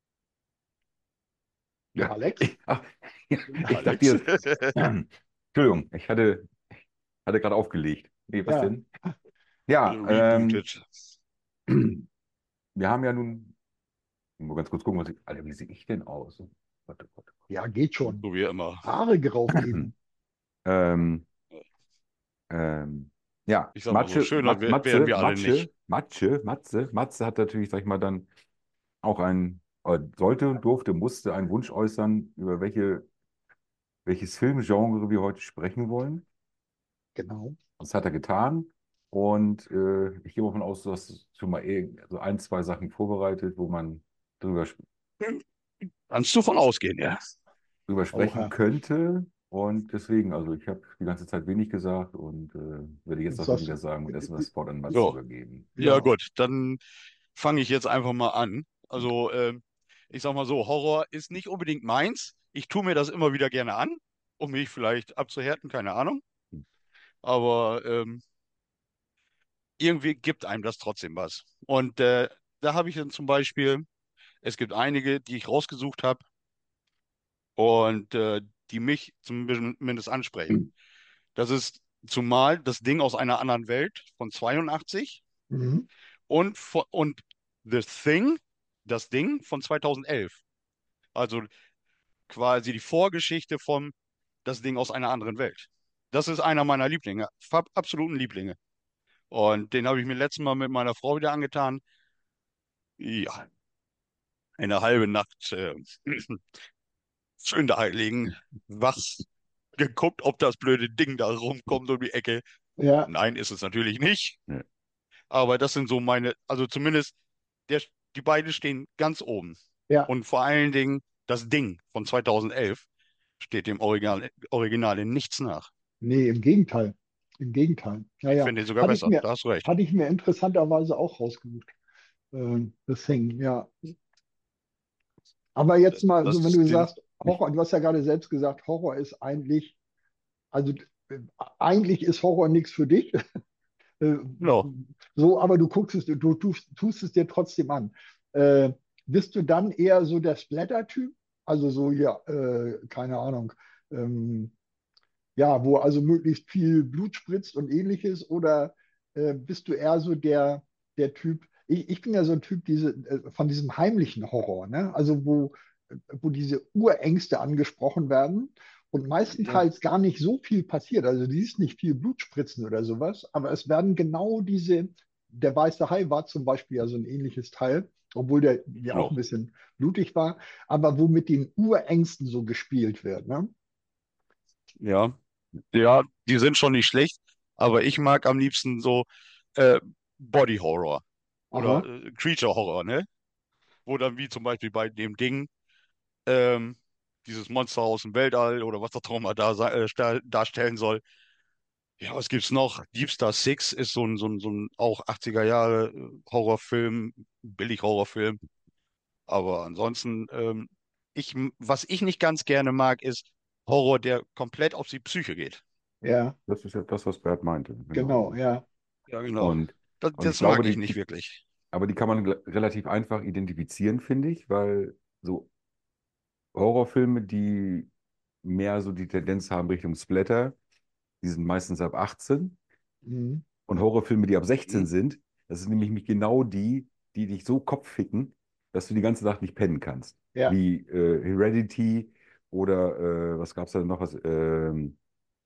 Ja, Alex, ich, ach, ja, ich dachte Alex? jetzt, Entschuldigung, ich hatte, hatte gerade aufgelegt. Nee, was ja, denn? Ja, ähm, Rebooted. wir haben ja nun, mal ganz kurz gucken, was ich, Alter, wie sehe ich denn aus? Warte, warte. ja, geht schon. So wie immer. Haare gerauft eben. Ähm, ähm, ja, Ich sag mal so, Matsche, schöner Mat, wär- wären Matze, wir alle Matsche, nicht. Matsche, Matze, Matze hat natürlich, sag ich mal, dann auch ein, äh, sollte, durfte, musste einen Wunsch äußern, über welche, welches Filmgenre wir heute sprechen wollen. Genau. Das hat er getan. Und äh, ich gehe mal davon aus, du hast schon mal eh so ein, zwei Sachen vorbereitet, wo man drüber, sp- Kannst du von ausgehen, ja. drüber sprechen Oha. könnte. Und deswegen, also ich habe die ganze Zeit wenig gesagt und äh, werde jetzt Das auch schon hast, wieder sagen und erstmal das Wort an Mats So, übergeben. ja ja, gut, dann fange ich jetzt einfach mal an. Also, ähm, ich sag mal so, Horror ist nicht unbedingt meins. Ich tue mir das immer wieder gerne an, um mich vielleicht abzuhärten, keine Ahnung. Aber ähm, irgendwie gibt einem das trotzdem was. Und äh, da habe ich dann zum Beispiel, es gibt einige, die ich rausgesucht habe und äh, die mich zumindest ansprechen. Das ist zumal das Ding aus einer anderen Welt von zweiundachtzig mhm. und, vo- und The Thing, das Ding von zweitausendelf. Also quasi die Vorgeschichte von das Ding aus einer anderen Welt. Das ist einer meiner Lieblinge, fab- absoluten Lieblinge. Und den habe ich mir letztes Mal mit meiner Frau wieder angetan. Ja, eine halbe Nacht äh, schön da liegen, wach, geguckt, ob das blöde Ding da rumkommt um die Ecke. Ja, Nein, ist es natürlich nicht. Ja. Aber das sind so meine, also zumindest der, die beiden stehen ganz oben. ja. Und vor allen Dingen das Ding von zweitausendelf steht dem Original, Original in nichts nach. Nee, im Gegenteil. Im Gegenteil. Ich Naja, finde ihn sogar hatte ich besser. mir, Da hast du recht. hatte ich mir interessanterweise auch rausgesucht. Äh, The Thing, ja. Aber jetzt mal, so wenn Das, du den, sagst, Horror, du hast ja gerade selbst gesagt, Horror ist eigentlich, also äh, eigentlich ist Horror nichts für dich. Äh, no. so, aber du guckst es, du tust, tust es dir trotzdem an. Äh, bist du dann eher so der Splatter-Typ? Also so, ja, äh, keine Ahnung. Ähm, ja, wo also möglichst viel Blut spritzt und ähnliches? Oder äh, bist du eher so der, der Typ, ich, ich bin ja so ein Typ diese, äh, von diesem heimlichen Horror, ne? Also wo, wo diese Urängste angesprochen werden und Ja, meistenteils gar nicht so viel passiert. Also du siehst nicht viel Blut spritzen oder sowas, aber es werden genau diese, der weiße Hai war zum Beispiel ja so ein ähnliches Teil, obwohl der ja auch no. ein bisschen blutig war, aber wo mit den Urängsten so gespielt wird, ne? Ja, ja, die sind schon nicht schlecht, aber ich mag am liebsten so äh, Body Horror oder Aha. äh, Creature Horror, ne? Wo dann wie zum Beispiel bei dem Ding ähm, dieses Monster aus dem Weltall oder was das auch immer da sei- äh, sta- darstellen soll. Ja, was gibt's noch? Deep Star Six ist so ein, so ein, so ein auch achtziger Jahre äh, Horrorfilm, Billig-Horrorfilm. Aber ansonsten, ähm, ich, was ich nicht ganz gerne mag, ist Horror, der komplett auf die Psyche geht. Ja, Das ist ja das, was Bert meinte. Genau. genau, ja. Ja, genau. Und, Das, und ich das glaube, mag ich die, nicht die, wirklich. aber die kann man gl- relativ einfach identifizieren, finde ich, weil so Horrorfilme, die mehr so die Tendenz haben Richtung Splatter, die sind meistens ab achtzehn. Mhm. Und Horrorfilme, die ab Hm? sechzehn sind, das sind nämlich mich genau die, die dich so kopfficken, dass du die ganze Nacht nicht pennen kannst. Ja, Wie äh, Heredity oder äh, was gab es da noch? Was, ähm,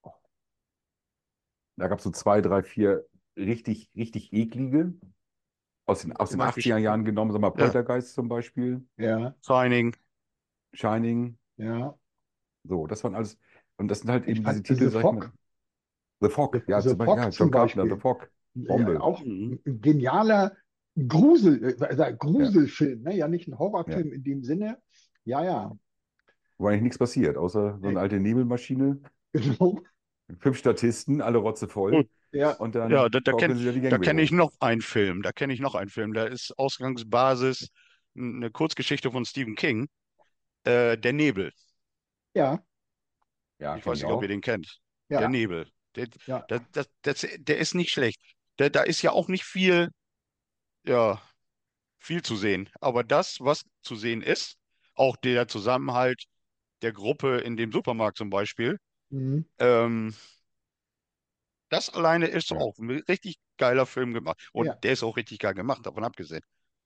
da gab es so zwei, drei, vier richtig, richtig eklige aus den, aus Zum den Beispiel, achtziger Jahren genommen, sag mal ja, Poltergeist zum Beispiel, ja, Shining. Shining, ja. so, das waren alles, und das sind halt Ich eben diese fand Titel, The sag ich mal, Fog, The The, Fog, ja, The zum Beispiel, Fog ja, zum John Carpenter, The Beispiel, Fog, ja, Bombe, auch Mhm. ein genialer Grusel, äh, ja, Gruselfilm, ne? Ja, nicht ein ja. Horrorfilm in dem Sinne. Ja, ja, Wo eigentlich nichts passiert, außer so äh, eine alte Nebelmaschine, genau. fünf Statisten, alle Gut. rotzevoll, Ja, und Ja, dann da, da kenne schaukeln sie da die da Gangway kenn ich hoch. noch einen Film. Da kenne ich noch einen Film. Da ist Ausgangsbasis eine Kurzgeschichte von Stephen King. Äh, der Nebel. Ja, Ja, Ich kenne weiß ich nicht, ob ihr auch. den kennt. Der ja, Nebel. Der, ja. der, der, der, der ist nicht schlecht. Der, da ist ja auch nicht viel, ja, viel zu sehen. Aber das, was zu sehen ist, auch der Zusammenhalt der Gruppe in dem Supermarkt zum Beispiel, Mhm. ähm, das alleine ist Ja. auch ein richtig geiler Film gemacht. Und Ja. der ist auch richtig geil gemacht, davon abgesehen.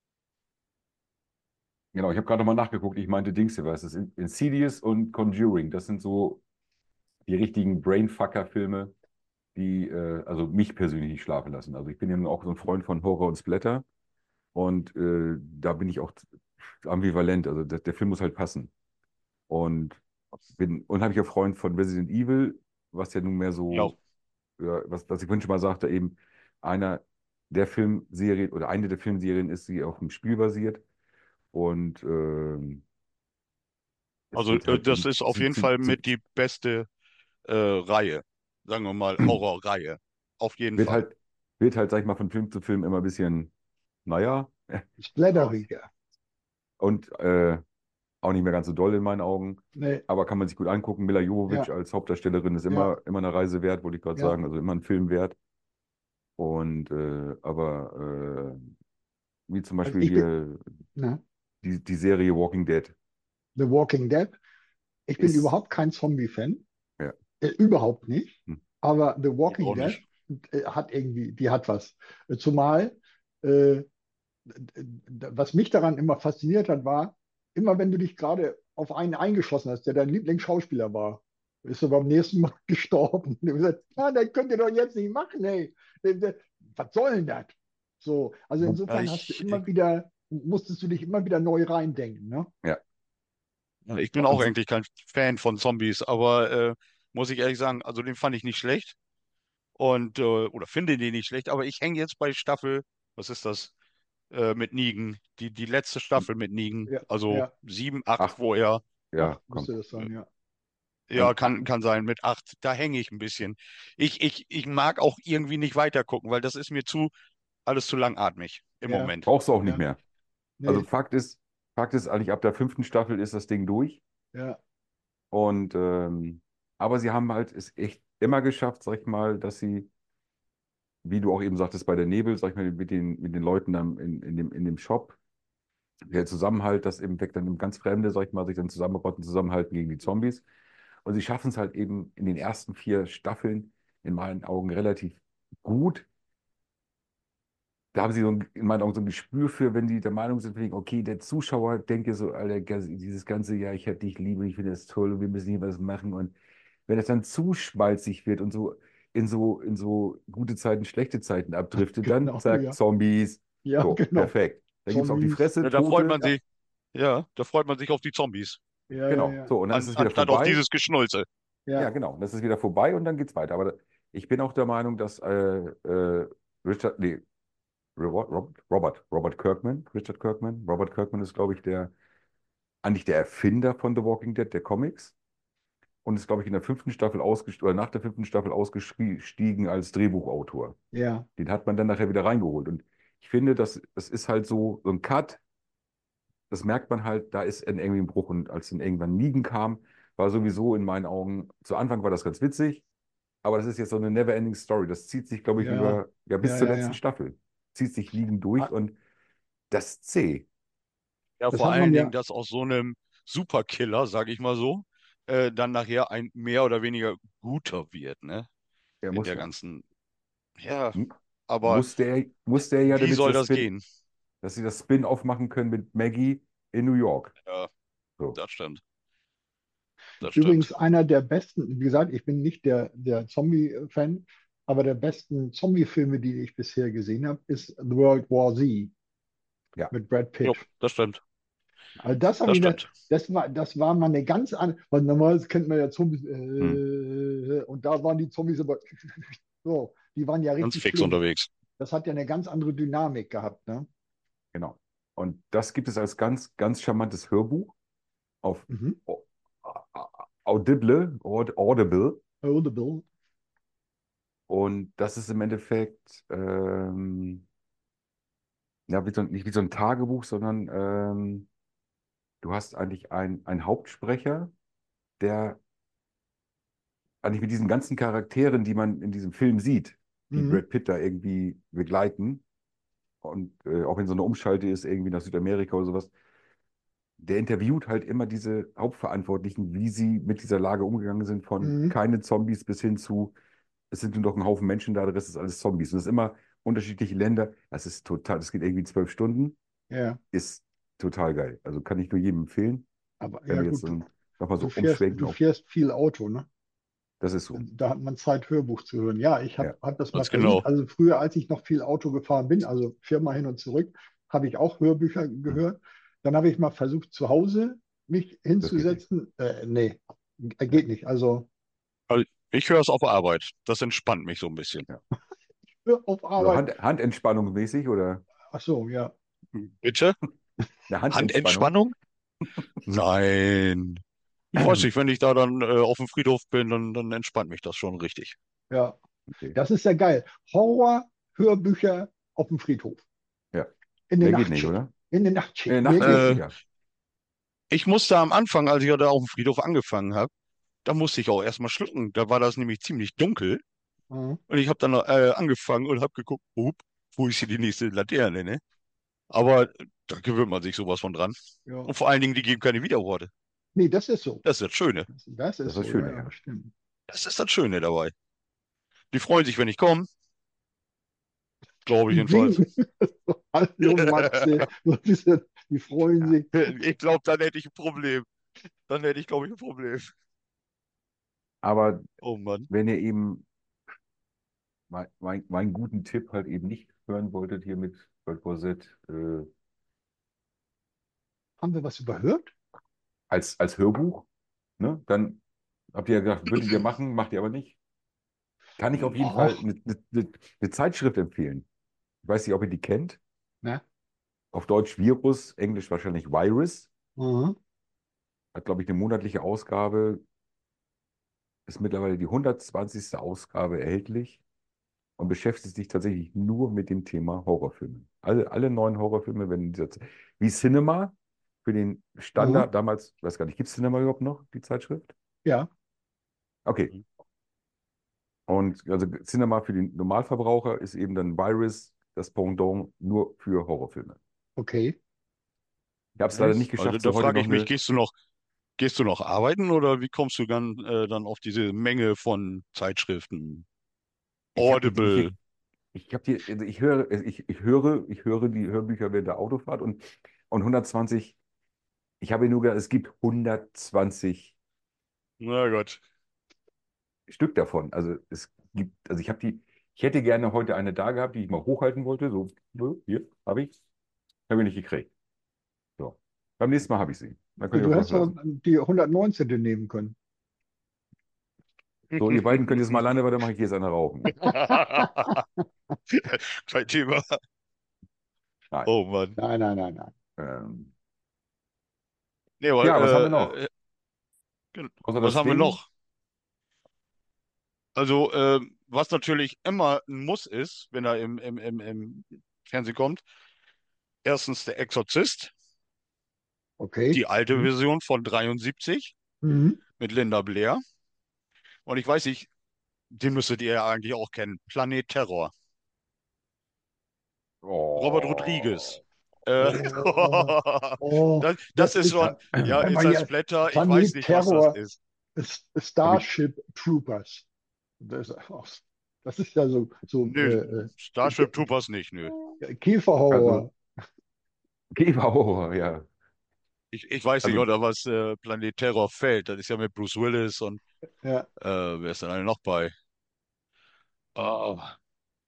Genau, ich habe gerade mal nachgeguckt. Ich meinte Dings hier, was ist In- Insidious und Conjuring. Das sind so die richtigen Brainfucker-Filme, die äh, also mich persönlich nicht schlafen lassen. Also ich bin ja auch so ein Freund von Horror und Splatter und äh, da bin ich auch ambivalent. Also der, der Film muss halt passen. Und bin und habe ich auch Freund von Resident Evil, was ja nun mehr Ja, so, ja, was, was ich vorhin schon mal sagte, eben einer der Filmserien oder eine der Filmserien ist, die auf dem Spiel basiert. Und ähm, es also wird äh, halt das zu, ist auf zu, jeden zu, Fall zu, mit die beste äh, Reihe. Sagen wir mal Horrorreihe. Auf jeden wird Fall. halt, wird halt, sag ich mal, von Film zu Film immer ein bisschen, naja, Splatteriger. und äh, auch nicht mehr ganz so doll in meinen Augen. Nee, Aber kann man sich gut angucken. Mila Jovovich ja, als Hauptdarstellerin ist ja, immer, immer eine Reise wert, wollte ich gerade ja. sagen. Also immer ein Film wert. Und äh, aber äh, wie zum Also Beispiel ich bin, hier ne, die, die Serie Walking Dead The Walking Dead. Ich bin ist, überhaupt kein Zombie-Fan. ja, Äh, überhaupt nicht. hm, Aber The Ich Walking auch Dead nicht. äh, hat irgendwie, die hat was. Äh, Zumal, äh, was mich daran immer fasziniert hat, war, immer wenn du dich gerade auf einen eingeschossen hast, der dein Lieblingsschauspieler war, ist er beim nächsten Mal gestorben. Und du hast gesagt, ah, das könnt ihr doch jetzt nicht machen, ey. Was soll denn das? So, also Ja, insofern hast du ich, ich, immer wieder, musstest du dich immer wieder neu reindenken, ne? ja. ja, ich bin Und auch so, eigentlich kein Fan von Zombies, aber äh, muss ich ehrlich sagen, also den fand ich nicht schlecht. Und, äh, oder finde den nicht schlecht, aber ich hänge jetzt bei Staffel, was ist das, äh, mit Negan, die, die letzte Staffel mit Negan, Ja, also ja, sieben, acht, ach, wo er, ja, ach, komm. müsste das sein, ja. ja, Und ah, kann, kann sein, mit acht, da hänge ich ein bisschen. Ich, ich, ich mag auch irgendwie nicht weiter gucken, weil das ist mir zu, alles zu langatmig im Ja, Moment. brauchst du auch nicht ja, mehr. Also nee, Fakt ist, Fakt ist eigentlich ab der fünften Staffel ist das Ding durch. ja, Und ähm, aber sie haben halt es echt immer geschafft, sag ich mal, dass sie, wie du auch eben sagtest, bei der Nebel, sag ich mal, mit den, mit den Leuten dann in, in dem, in dem Shop, der Zusammenhalt, dass eben weg dann ganz Fremde, sag ich mal, sich dann zusammenrotten, zusammenhalten gegen die Zombies. Und sie schaffen es halt eben in den ersten vier Staffeln in meinen Augen relativ gut. Da haben sie so ein, in meinen Augen so ein Gespür für, wenn die der Meinung sind, wegen, okay, der Zuschauer denkt ja so, Alter, dieses ganze Jahr, ich hab dich lieb und ich finde das toll und wir müssen hier was machen. Und wenn es dann zu schmalzig wird und so in so, in so gute Zeiten, schlechte Zeiten abdriftet, dann genau, zack, ja, Zombies. ja, So, genau. perfekt. Dann gibt es auf die Zombies, Fresse, Ja, da freut Tote. man ja, sich, ja, da freut man sich auf die Zombies, ja, ja, Genau. ja, So, und dann ist an, es wieder anstatt auf vorbei. dieses Geschnulze. Ja, ja, genau. Das ist wieder vorbei und dann geht's weiter. Aber ich bin auch der Meinung, dass äh, äh, Richard, nee, Robert, Robert, Robert Robert Kirkman, Richard Kirkman, Robert Kirkman ist, glaube ich, der, eigentlich der Erfinder von The Walking Dead, der Comics. Und ist, glaube ich, in der fünften Staffel ausgestiegen, oder nach der fünften Staffel ausgestiegen als Drehbuchautor. ja, Den hat man dann nachher wieder reingeholt. Und ich finde, das, das ist halt so, so ein Cut, das merkt man halt, da ist ein, irgendwie ein Bruch. Und als dann irgendwann Negan kam, war sowieso in meinen Augen, zu Anfang war das ganz witzig, aber das ist jetzt so eine never-ending Story. Das zieht sich, glaube ich, ja, über, ja, bis ja, zur ja, letzten ja. Staffel. Zieht sich Negan durch Ah, und das ist zäh. Ja, das vor hat man allen Dingen, ja, dass aus so einem Superkiller, sag ich mal so, äh, dann nachher ein mehr oder weniger guter wird, ne? Er In muss der ja. ganzen, ja, M- aber Musste er, musste er ja, wie damit sie soll das das Spin, gehen? dass sie das Spin-off machen können mit Maggie in New York. Ja, So. das stimmt, das übrigens stimmt. einer der besten, wie gesagt, ich bin nicht der, der Zombie-Fan, aber der besten Zombie-Filme, die ich bisher gesehen habe, ist The World War Z Ja. mit Brad Jo, Pitt. das stimmt, Also das habe das ich, da- stimmt. das war, das war mal eine ganz andere, weil normalerweise kennt man ja Zombies, Hm. äh, und da waren die Zombies aber, so, die waren ja Ganz richtig fix schlimm. unterwegs. Das hat ja eine ganz andere Dynamik gehabt, ne? Genau. Und das gibt es als ganz, ganz charmantes Hörbuch auf Mhm. Au- Audible, Aud- Audible. Audible. Und das ist im Endeffekt ähm, ja, wie so, ein- nicht wie so ein Tagebuch, sondern ähm, du hast eigentlich einen, einen Hauptsprecher, der eigentlich mit diesen ganzen Charakteren, die man in diesem Film sieht, die Mhm. Brad Pitt da irgendwie begleiten und äh, auch wenn so eine Umschalte ist, irgendwie nach Südamerika oder sowas, der interviewt halt immer diese Hauptverantwortlichen, wie sie mit dieser Lage umgegangen sind, von Mhm. keine Zombies bis hin zu, es sind nur noch ein Haufen Menschen da, der Rest ist alles Zombies. Und das ist immer unterschiedliche Länder. Das ist total, das geht irgendwie zwölf Stunden, Ja, ist total geil. Also kann ich nur jedem empfehlen, aber wenn ja wir jetzt gut, du, dann nochmal so du fährst, umschwenken du auf, fährst viel Auto, ne? das ist so. Da hat man Zeit, Hörbuch zu hören. Ja, ich habe Ja, hab das mal Ganz versucht. genau. Also früher, als ich noch viel Auto gefahren bin, also Firma hin und zurück, habe ich auch Hörbücher gehört. Dann habe ich mal versucht, zu Hause mich das geht nicht. hinzusetzen. Äh, nee, äh, Ja, geht nicht. Also Also ich höre es auf Arbeit. Das entspannt mich so ein bisschen. ja. hör auf So Arbeit. Hand, Handentspannung mäßig oder Ach so, ja. Bitte? eine Handentspannung? Handentspannung? Nein. Ich weiß nicht, wenn ich da dann äh, auf dem Friedhof bin, dann, dann entspannt mich das schon richtig. Ja, Okay. das ist ja geil. Horror-Hörbücher auf dem Friedhof. Ja, In der mehr geht nicht, Nachtschicht. oder? In der In der Nachtschicht. Mehr Nacht geht geht Äh, nicht. sicher. Ich musste am Anfang, als ich ja da auf dem Friedhof angefangen habe, da musste ich auch erstmal schlucken. Da war das nämlich ziemlich dunkel. Mhm. Und ich habe dann äh, angefangen und habe geguckt, hup, wo ist hier die nächste Laterne, ne? Aber da gewöhnt man sich sowas von dran. Ja. Und vor allen Dingen, die geben keine Widerworte. Nee, das ist so. Das ist das Schöne. Das, das Das ist ist das so, ja, Schöne, ja, ja. stimmt. Das ist das Schöne dabei. Die freuen sich, wenn ich komme, glaube ich Die jedenfalls. singen. Hallo Matze. So ein bisschen, die freuen Ja. sich. Ich glaube, dann hätte ich ein Problem. Dann hätte ich, glaube ich, ein Problem. Aber Oh Mann. wenn ihr eben mein, mein, meinen guten Tipp halt eben nicht hören wolltet hier mit World War Z, äh, Haben wir was überhört? als, als Hörbuch, ne, dann habt ihr ja gesagt, würdet ihr machen, macht ihr aber nicht. Kann ich auf jeden Fall Och, eine, eine, eine Zeitschrift empfehlen. Ich weiß nicht, ob ihr die kennt. ne? Auf Deutsch Virus, Englisch wahrscheinlich Virus. Mhm. Hat, glaube ich, eine monatliche Ausgabe. Ist mittlerweile die hundertzwanzigste Ausgabe erhältlich und beschäftigt sich tatsächlich nur mit dem Thema Horrorfilme. Alle, alle neuen Horrorfilme werden in dieser Zeit, wie Cinema für den Mhm. Standard, damals, ich weiß gar nicht, gibt es Cinema überhaupt noch, die Zeitschrift? Ja, Okay. Und also Cinema für den Normalverbraucher ist eben dann Virus, das Pendant nur für Horrorfilme. okay. Ich habe es leider nicht Echt? Also geschafft, da so heute frage noch ich mich, eine. gehst du noch, gehst du noch arbeiten oder wie kommst du dann, äh, dann auf diese Menge von Zeitschriften? Ich habe die, Audible. ich, ich habe die, also ich höre, ich, ich höre, ich höre die Hörbücher während der Autofahrt und, und hundertzwanzig, ich habe nur gesagt, es gibt hundertzwanzig Na Gott. Stück davon. Also es gibt, also ich habe die, ich hätte gerne heute eine da gehabt, die ich mal hochhalten wollte. So, so, hier habe ich. Habe ich nicht gekriegt. So. Beim nächsten Mal habe ich sie. Dann könnt ihr Du auf was hättest doch lassen. die hundertneunzehnte nehmen können. So, ihr beiden könnt jetzt mal alleine, weil dann mache ich jetzt eine rauchen. Kein Thema. Nein. Oh Mann. Nein, nein, nein, nein. Ähm, Nee, aber ja, was haben wir noch? äh, äh, Außer was das haben wir Ding? noch? Also, ähm, was natürlich immer ein Muss ist, wenn er im, im, im, im Fernsehen kommt, erstens der Exorzist, Okay. die alte Mhm. Version von dreiundsiebzig Mhm. mit Linda Blair. Und ich weiß nicht, den müsstet ihr ja eigentlich auch kennen. Planet Terror. Robert Rodriguez. Oh. Äh, Oh, oh, das, das das ist ist, schon, ja, wenn ist man das ja Splatter? Ich weiß Planet nicht, was das Terror, ist. ist Habe ich, Starship Troopers. Das, ist- das ist ja so, so Nö, äh, äh, Starship Troopers nicht, nö. also, Käferhorror. Geber, ja. Ich, ich weiß nicht, Also, unter was äh, Planet Terror fällt. Das ist ja mit Bruce Willis und Ja, äh, wer ist denn alle noch bei? Ah,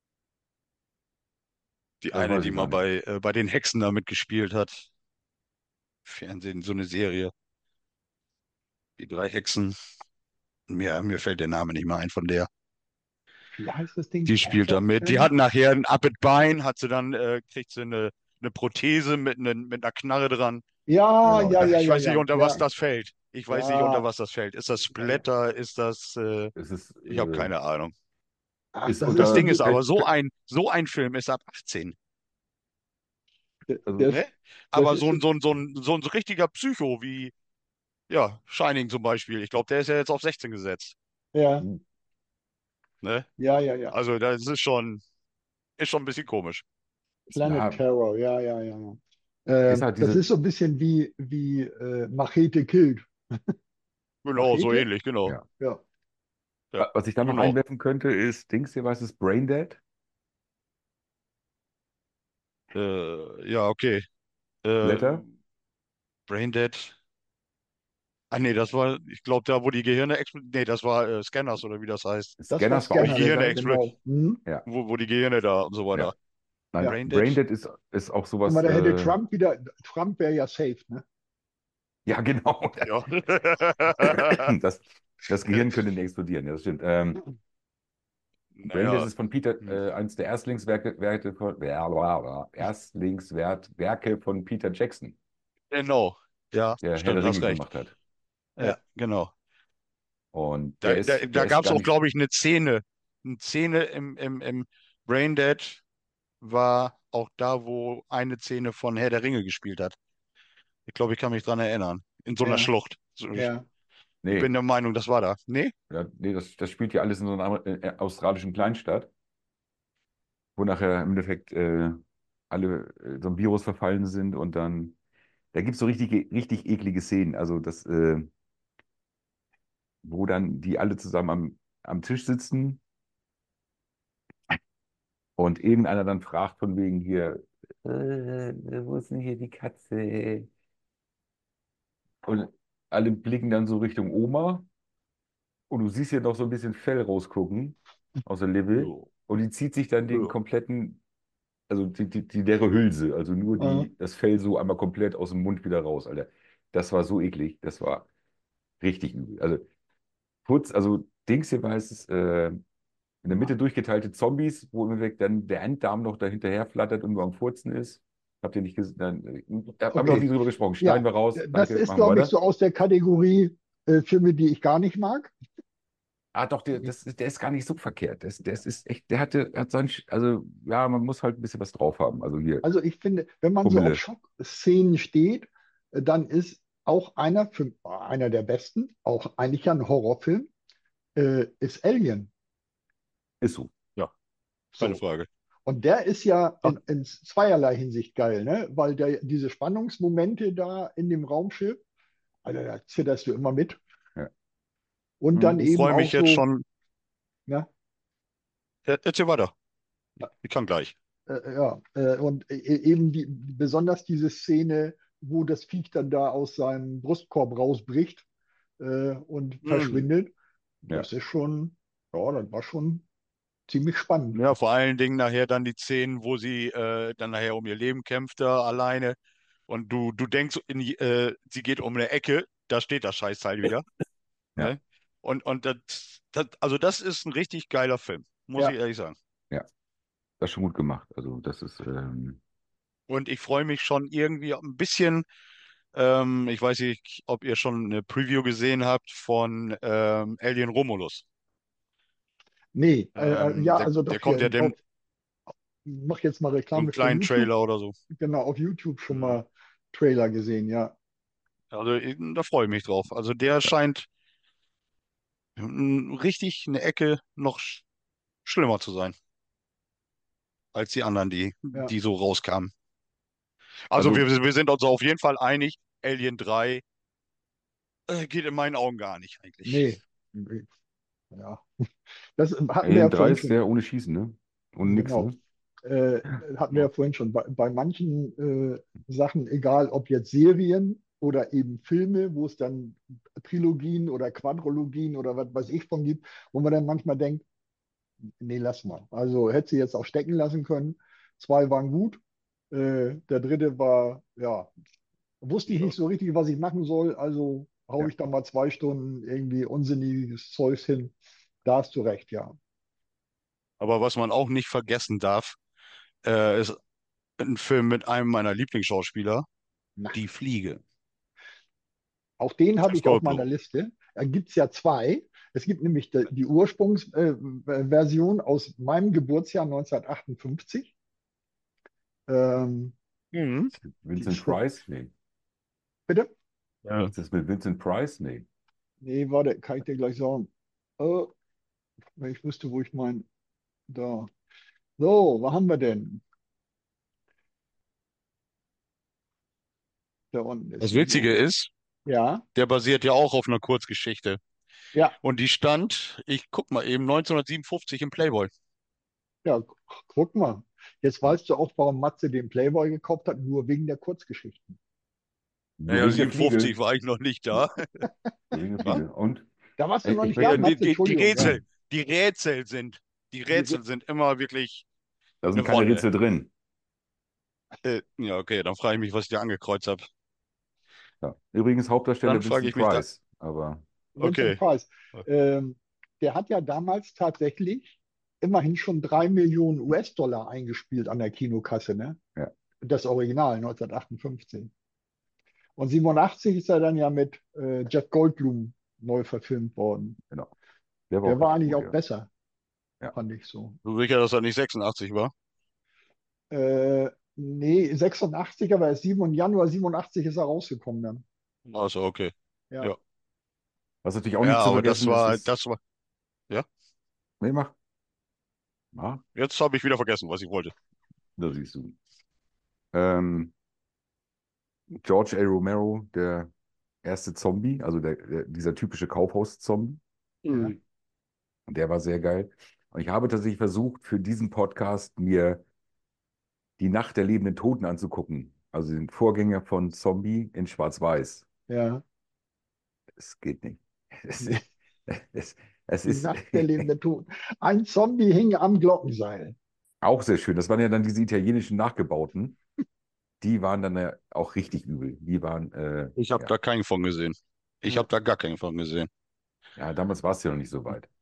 die das eine, weiß die ich mal gar nicht. bei, äh, bei den Hexen da mitgespielt hat. Fernsehen, so eine Serie. Die drei Hexen. Mir, mir fällt der Name nicht mehr ein von der. wie heißt das Ding? Die spielt da mit. Die Terrorfan? hat nachher ein Up it Bein, hat sie dann, äh, kriegt sie eine, eine Prothese mit, ne, mit einer Knarre dran. Ja, Genau, ja, das, ja, Ich ja, weiß nicht, ja, unter was ja, das fällt. Ich weiß nicht, unter ja, was das fällt. Ist das ja, ja. Splatter? Ist das, äh, es ist, ich habe äh, keine Ahnung. Ach, ist das Das ist unter, Ding ist diese, aber, fällt, so ein, so ein Film ist ab achtzehn. Also, Das, ne? das Aber ist, so ein, so ein, so ein, so ein richtiger Psycho wie, ja, Shining zum Beispiel. Ich glaube, der ist ja jetzt auf sechzehn gesetzt. ja, hm, Ne? ja, ja, ja. Also das ist schon, ist schon ein bisschen komisch. Planet ja, Terror, ja, ja, ja. Ja. ist Ähm, halt das diese, ist so ein bisschen wie, wie äh, Machete killt. Genau, so Machete? ähnlich, genau. ja. Ja. Ja, Was ich da noch genau. einwerfen könnte, ist, Dings hier, was ist Braindead? Äh, ja, okay. Äh, Blätter? Braindead. Ah, nee, das war, ich glaube, da, wo die Gehirne explodieren. Nee, das war äh, Scanners oder wie das heißt. Das war Scanners war Wo auch die sehr Scanners, Gehirne geil. explodieren. genau. Hm? Ja, Wo, wo die Gehirne da und so weiter. ja. Nein, Ja. Braindead? Braindead ist, ist auch Guck sowas, mal, da hätte äh, Trump wieder, Trump wäre ja safe, ne? ja, genau. Ja. Das, das Gehirn könnte nicht explodieren, ja, das stimmt. Ähm, Braindead Naja. ist von Peter, Hm. äh, eines der Erstlingswerke Werke von, ja, bla, bla, Erstlingswerke von Peter Jackson, Genau. Ja, der Herr stimmt, der hast Ringe recht. gemacht hat. Ja. Ja, genau. Und Da, der da, ist, der da ist gab es gar auch, nicht, glaube ich, eine Szene. Eine Szene im, im, im Braindead war auch da, wo eine Szene von Herr der Ringe gespielt hat. Ich glaube, ich kann mich dran erinnern. In so einer Ja, Schlucht. So, Ich ja. ich bin nee, der Meinung, das war da. Nee? ja, nee, das, das spielt ja alles in so einer Amer- äh, australischen Kleinstadt, wo nachher im Endeffekt äh, alle äh, so ein Virus verfallen sind und dann, da gibt es so richtig, richtig eklige Szenen. Also das, äh, wo dann die alle zusammen am, am Tisch sitzen und irgendeiner dann fragt von wegen hier, äh, wo ist denn hier die Katze? Und alle blicken dann so Richtung Oma und du siehst hier noch so ein bisschen Fell rausgucken aus der Lippe Jo. und die zieht sich dann den Jo. kompletten, also die, die, die leere Hülse, also nur Äh, die, das Fell so einmal komplett aus dem Mund wieder raus, Alter. Das war so eklig, das war richtig übel. Also kurz, also Dings hier war es, äh, in der Mitte durchgeteilte Zombies, wo im Endeffekt dann der Enddarm noch dahinterher flattert und nur am Furzen ist. Habt ihr nicht gesehen? Da haben wir noch nie okay. drüber gesprochen. Schneiden Ja, wir raus. das Danke, ist, machen wir glaube ich, weiter. so aus der Kategorie äh, Filme, die ich gar nicht mag. Ah, doch, der, das, ist- der ist gar nicht so verkehrt. Das, das ist echt, der hatte, hat so ein, Sch- also, ja, man muss halt ein bisschen was drauf haben. Also hier, Also ich finde, wenn man so auf Promille. Schockszenen steht, äh, dann ist auch einer, für, einer der besten, auch eigentlich ja ein Horrorfilm, äh, ist Alien. Ist so. Ja, keine So. Frage. Und der ist ja Ach, in, in zweierlei Hinsicht geil, ne? Weil der, diese Spannungsmomente da in dem Raumschiff, also da zitterst du immer mit. ja. Und dann Hm, eben freue auch mich jetzt so, schon. ja, Ja, erzähl weiter. Ich kann gleich. äh, ja, äh, und e- e- eben die, besonders diese Szene, wo das Viech dann da aus seinem Brustkorb rausbricht äh, und Hm. verschwindet, Ja. das ist schon, ja, das war schon ziemlich spannend. Ja, vor allen Dingen nachher dann die Szenen, wo sie äh, dann nachher um ihr Leben kämpft da alleine. Und du, du denkst, in, die- äh, sie geht um eine Ecke, da steht das Scheißteil wieder. Ja. Ne? Und, und das, das, also das ist ein richtig geiler Film, muss ich Ja, ehrlich sagen. Ja. Das ist schon gut gemacht. Also, das ist, ähm, Und ich freue mich schon irgendwie ein bisschen, ähm, ich weiß nicht, ob ihr schon eine Preview gesehen habt von ähm, Alien Romulus. nee, äh, äh, Ähm, ja, der, also der doch kommt hier ja dem, auf, mach jetzt mal so einen Reklame für kleinen YouTube. Trailer oder so. Genau, auf YouTube schon Hm. mal Trailer gesehen, ja. Also ich- da freue ich mich drauf. Also der scheint mm, richtig eine Ecke noch sch schlimmer zu sein als die anderen, die, Ja, die so rauskamen. Also wir, also, wir sind uns auf jeden Fall einig, Alien drei äh, geht in meinen Augen gar nicht eigentlich. nee, ja. Das hatten wir ja Alien drei vorhin ist schon. der ohne Schießen, ne? Ohne nix, Genau. ne? Äh, hatten wir Ja. ja vorhin schon. Bei, bei manchen äh, Sachen, egal ob jetzt Serien oder eben Filme, wo es dann Trilogien oder Quadrologien oder was weiß ich von gibt, wo man dann manchmal denkt, nee, lass mal. Also hätte sie jetzt auch stecken lassen können. Zwei waren gut. Äh, der dritte war, ja, wusste ich Ja. nicht so richtig, was ich machen soll. Also hau Ja. ich da mal zwei Stunden irgendwie unsinniges Zeugs hin. Da hast du recht, ja. Aber was man auch nicht vergessen darf, äh, ist ein Film mit einem meiner Lieblingsschauspieler, Na, Die Fliege. auch den habe Jeff ich auf meiner Goldblum. Liste. Da gibt es ja zwei. Es gibt nämlich die, die Ursprungsversion aus meinem Geburtsjahr neunzehnhundertachtundfünfzig. Ähm, Mhm. Vincent Die- Price? Nee. Bitte? Ja. Ist das mit Vincent Price? Nee. Nee, warte, kann ich dir gleich sagen. Oh, wenn ich wüsste, wo ich mein. Da. So, wo haben wir denn? Da unten ist Das sie. Witzige So. ist, Ja, der basiert ja auch auf einer Kurzgeschichte. ja, Und die stand, ich guck mal eben, neunzehnhundertsiebenundfünfzig im Playboy. ja, gu- guck mal. Jetzt Ja. weißt du auch, warum Matze den Playboy gekauft hat, nur wegen der Kurzgeschichten. Nur Naja, wegen der siebenundfünfzig Fliege. war ich noch nicht da. Nur wegen der Was? Fliege. Und Da warst du ich, noch ich nicht da, Ja, möchte, die, Matze, die, die Entschuldigung, ja. Rätsel, die Rätsel sind, die Die, Re- Rätsel sind immer wirklich da sind eine keine Wonne. Rätsel drin. Äh, ja, okay, dann frage ich mich, was ich da angekreuzt habe. Ja. Übrigens Dann Hauptdarsteller frage Vincent ich mich da, Price. Aber Vincent okay. Price, ähm, der hat ja damals tatsächlich immerhin schon drei Millionen U S-Dollar eingespielt an der Kinokasse, ne? ja, Das Original neunzehnhundertachtundfünfzig. Und siebenundachtzig ist er dann ja mit äh, Jeff Goldblum neu verfilmt worden. genau. Der war Der auch war richtig eigentlich gut, auch ja. besser, Ja. fand ich so. Du sicher, dass er nicht sechsundachtzig war? Äh, nee, sechsundachtzig, aber erst sieben, Januar siebenundachtzig ist er rausgekommen dann. Also, okay. Ja. Ja. Was natürlich auch Ja, nicht zu aber das vergessen ist, war, ist, das war, ja. nee, mach. Ah, Jetzt habe ich wieder vergessen, was ich wollte. da siehst du. Ähm, George A. Romero, der erste Zombie, also der, der, dieser typische Kaufhaus-Zombie, Ja. Mhm. der war sehr geil. Und ich habe tatsächlich versucht, für diesen Podcast mir die Nacht der lebenden Toten anzugucken. Also den Vorgänger von Zombie in Schwarz-Weiß. Ja. Es geht nicht. Es Nee. ist, es, es Die ist Nacht der lebenden Toten. Ein Zombie hing am Glockenseil. auch sehr schön. Das waren ja dann diese italienischen Nachgebauten. Die waren dann ja auch richtig übel. Die waren, äh, Ich habe ja. da keinen von gesehen. Ich Ja. habe da gar keinen von gesehen. Ja, damals war es ja noch nicht so weit.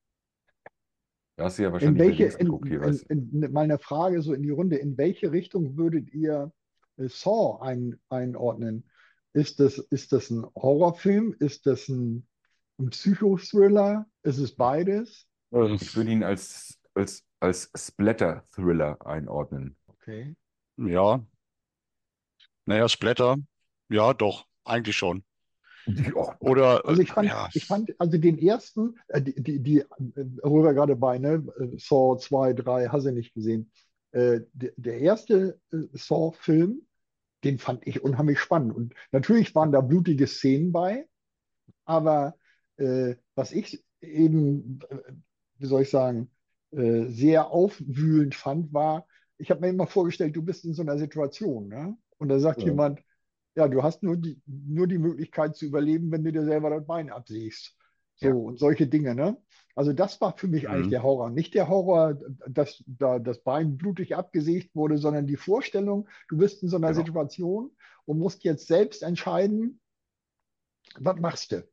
Da hast du ja In wahrscheinlich mehr welche, Dings geguckt in, hier, in, weißt du. in, mal eine Frage so in die Runde, in welche Richtung würdet ihr äh, Saw ein, einordnen? Ist das, ist das ein Horrorfilm? Ist das ein, ein Psychothriller? Ist es beides? Ähm, Ich würde ihn als, als, als Splatter-Thriller einordnen. Okay. Ja, naja, Splatter. Ja, doch, eigentlich schon. Ja, Oder, Also ich äh, fand, ja, ich fand, also den ersten, äh, die, die, die, äh, wo wir gerade bei, ne, äh, Saw zwei, drei, hast du nicht gesehen. Äh, der, der erste äh, Saw-Film, den fand ich unheimlich spannend. Und natürlich waren da blutige Szenen bei, aber äh, was ich eben, äh, wie soll ich sagen, äh, sehr aufwühlend fand, war, ich habe mir immer vorgestellt, du bist in so einer Situation, ne? Und da sagt ja, jemand, ja, du hast nur die, nur die Möglichkeit zu überleben, wenn du dir selber das Bein absägst. So, ja, und solche Dinge, ne? Also das war für mich eigentlich mhm, der Horror. Nicht der Horror, dass da das Bein blutig abgesägt wurde, sondern die Vorstellung, du bist in so einer genau. Situation und musst jetzt selbst entscheiden, was machst du?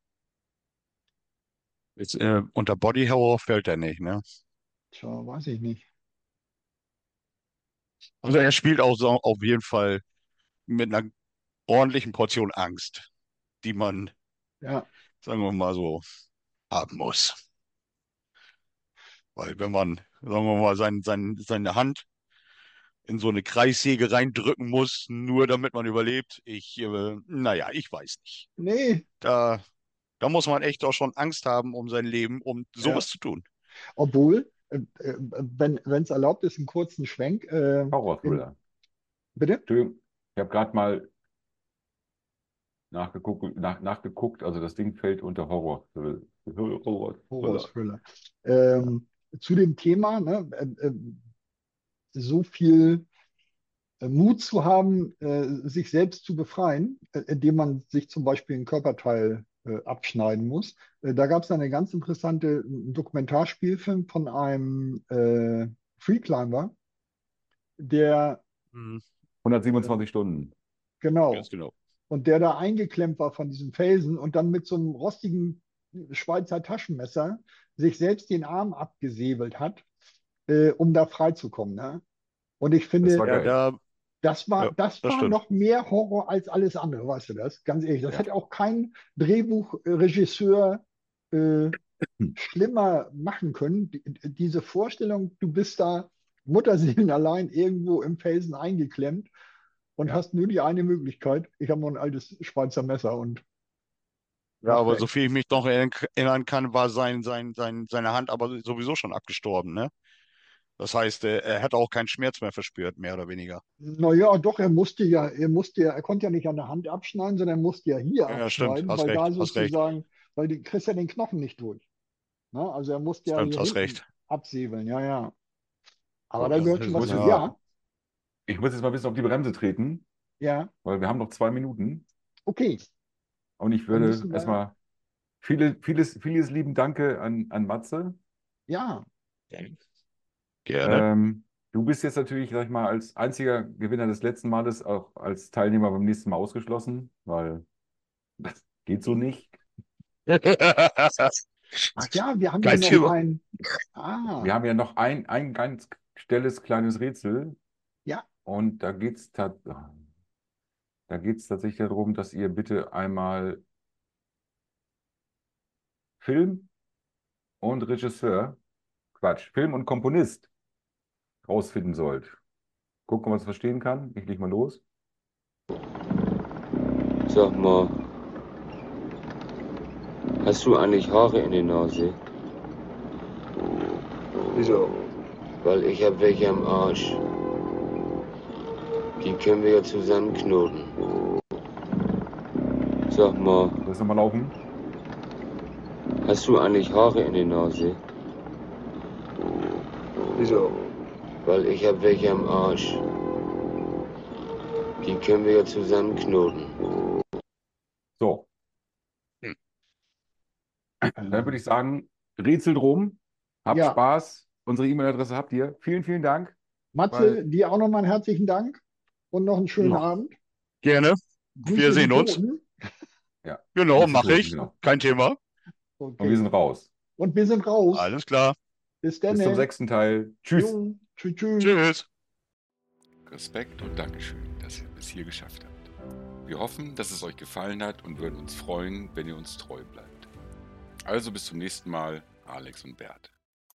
jetzt, äh, unter Body Horror fällt er nicht, ne? Tja, weiß ich nicht. Also er spielt auch so auf jeden Fall mit einer ordentlichen Portion Angst, die man, Ja, sagen wir mal so, haben muss. Weil wenn man, sagen wir mal, sein, sein, seine Hand in so eine Kreissäge reindrücken muss, nur damit man überlebt, ich, äh, naja, ich weiß nicht. nee, Da, da muss man echt auch schon Angst haben um sein Leben, um ja. sowas zu tun. Obwohl, äh, äh, wenn wenn es erlaubt ist, einen kurzen Schwenk. Äh, in, Horror-Thriller. bitte? Entschuldigung, ich habe gerade mal nachgeguckt, nach, nachgeguckt, also das Ding fällt unter Horror. Horror-Thriller. Horror-Thriller. Ja, Ähm, zu dem Thema, ne, äh, äh, so viel äh, Mut zu haben, äh, sich selbst zu befreien, äh, indem man sich zum Beispiel ein Körperteil äh, abschneiden muss. Äh, da gab es eine ganz interessante Dokumentarspielfilm von einem äh, Freeclimber, der Mhm. äh, hundertsiebenundzwanzig Stunden. Ganz genau, genau. und der da eingeklemmt war von diesem Felsen und dann mit so einem rostigen Schweizer Taschenmesser sich selbst den Arm abgesäbelt hat, äh, um da freizukommen. Ne? Und ich Das finde, war Ja, geil. da, das war, ja, das das war stimmt. noch mehr Horror als alles andere, weißt du das? Ganz ehrlich, das Ja. hätte auch kein Drehbuchregisseur äh, Hm. schlimmer machen können. Die, diese Vorstellung, du bist da Mutterseelen allein irgendwo im Felsen eingeklemmt und hast nur die eine Möglichkeit. Ich habe noch ein altes Schweizer Messer und Ja, aber Respekt. so viel ich mich noch erinnern kann, war sein, sein, sein, seine Hand aber sowieso schon abgestorben, ne? Das heißt, er, er hat auch keinen Schmerz mehr verspürt, mehr oder weniger. Naja, doch, er musste ja, er musste ja, er konnte ja nicht an der Hand abschneiden, sondern er musste ja hier Ja, stimmt, abschneiden, hast weil da recht, hast recht. sozusagen, weil du kriegst ja den Knochen nicht durch. Ne? Also er musste ja Stimmt, hier hast hinten recht. absäbeln, ja, ja. Aber So, da jetzt gehört schon was muss zu. ich, Ja, ich muss jetzt mal ein bisschen auf die Bremse treten, ja, weil wir haben noch zwei Minuten. okay. Und ich Dann würde müssen wir, erstmal viele, vieles, vieles lieben Danke an, an Matze. ja, Gerne. Ähm, du bist jetzt natürlich, sag ich mal, als einziger Gewinner des letzten Males auch als Teilnehmer beim nächsten Mal ausgeschlossen, weil das geht so nicht. ach ja, wir haben ja Kein noch Thema. ein, ah, Wir haben ja noch ein, ein ganz schnelles kleines Rätsel ja, und da geht es da geht's tatsächlich darum, dass ihr bitte einmal Film und Regisseur, Quatsch, Film und Komponist rausfinden sollt. Gucken, ob man es verstehen kann. Ich leg mal los. Sag mal, hast du eigentlich Haare in der Nase? Wieso? Weil ich hab welche am Arsch. Die können wir ja zusammenknoten. Sag mal, Soll es nochmal laufen? hast du eigentlich Haare in der Nase? Wieso? Weil ich hab welche am Arsch. Die können wir ja zusammenknoten. So, Hm. dann würde ich sagen, Rätsel drum. Habt Ja. Spaß. Unsere E-Mail-Adresse habt ihr. Vielen, vielen Dank. Matze, Weil- dir auch nochmal einen herzlichen Dank und noch einen schönen Ja. Abend. Gerne. Grüße Wir die sehen uns. Toten. Ja. Genau, Grüße mache Toten, ich. genau. Kein Thema. Und Okay. wir sind raus. Und wir sind raus. Alles klar. Bis dann. Bis zum sechsten Teil. Tschüss. Jo, tschüss, tschüss. Tschüss. Respekt und Dankeschön, dass ihr bis hier geschafft habt. Wir hoffen, dass es euch gefallen hat und würden uns freuen, wenn ihr uns treu bleibt. Also bis zum nächsten Mal, Alex und Bert.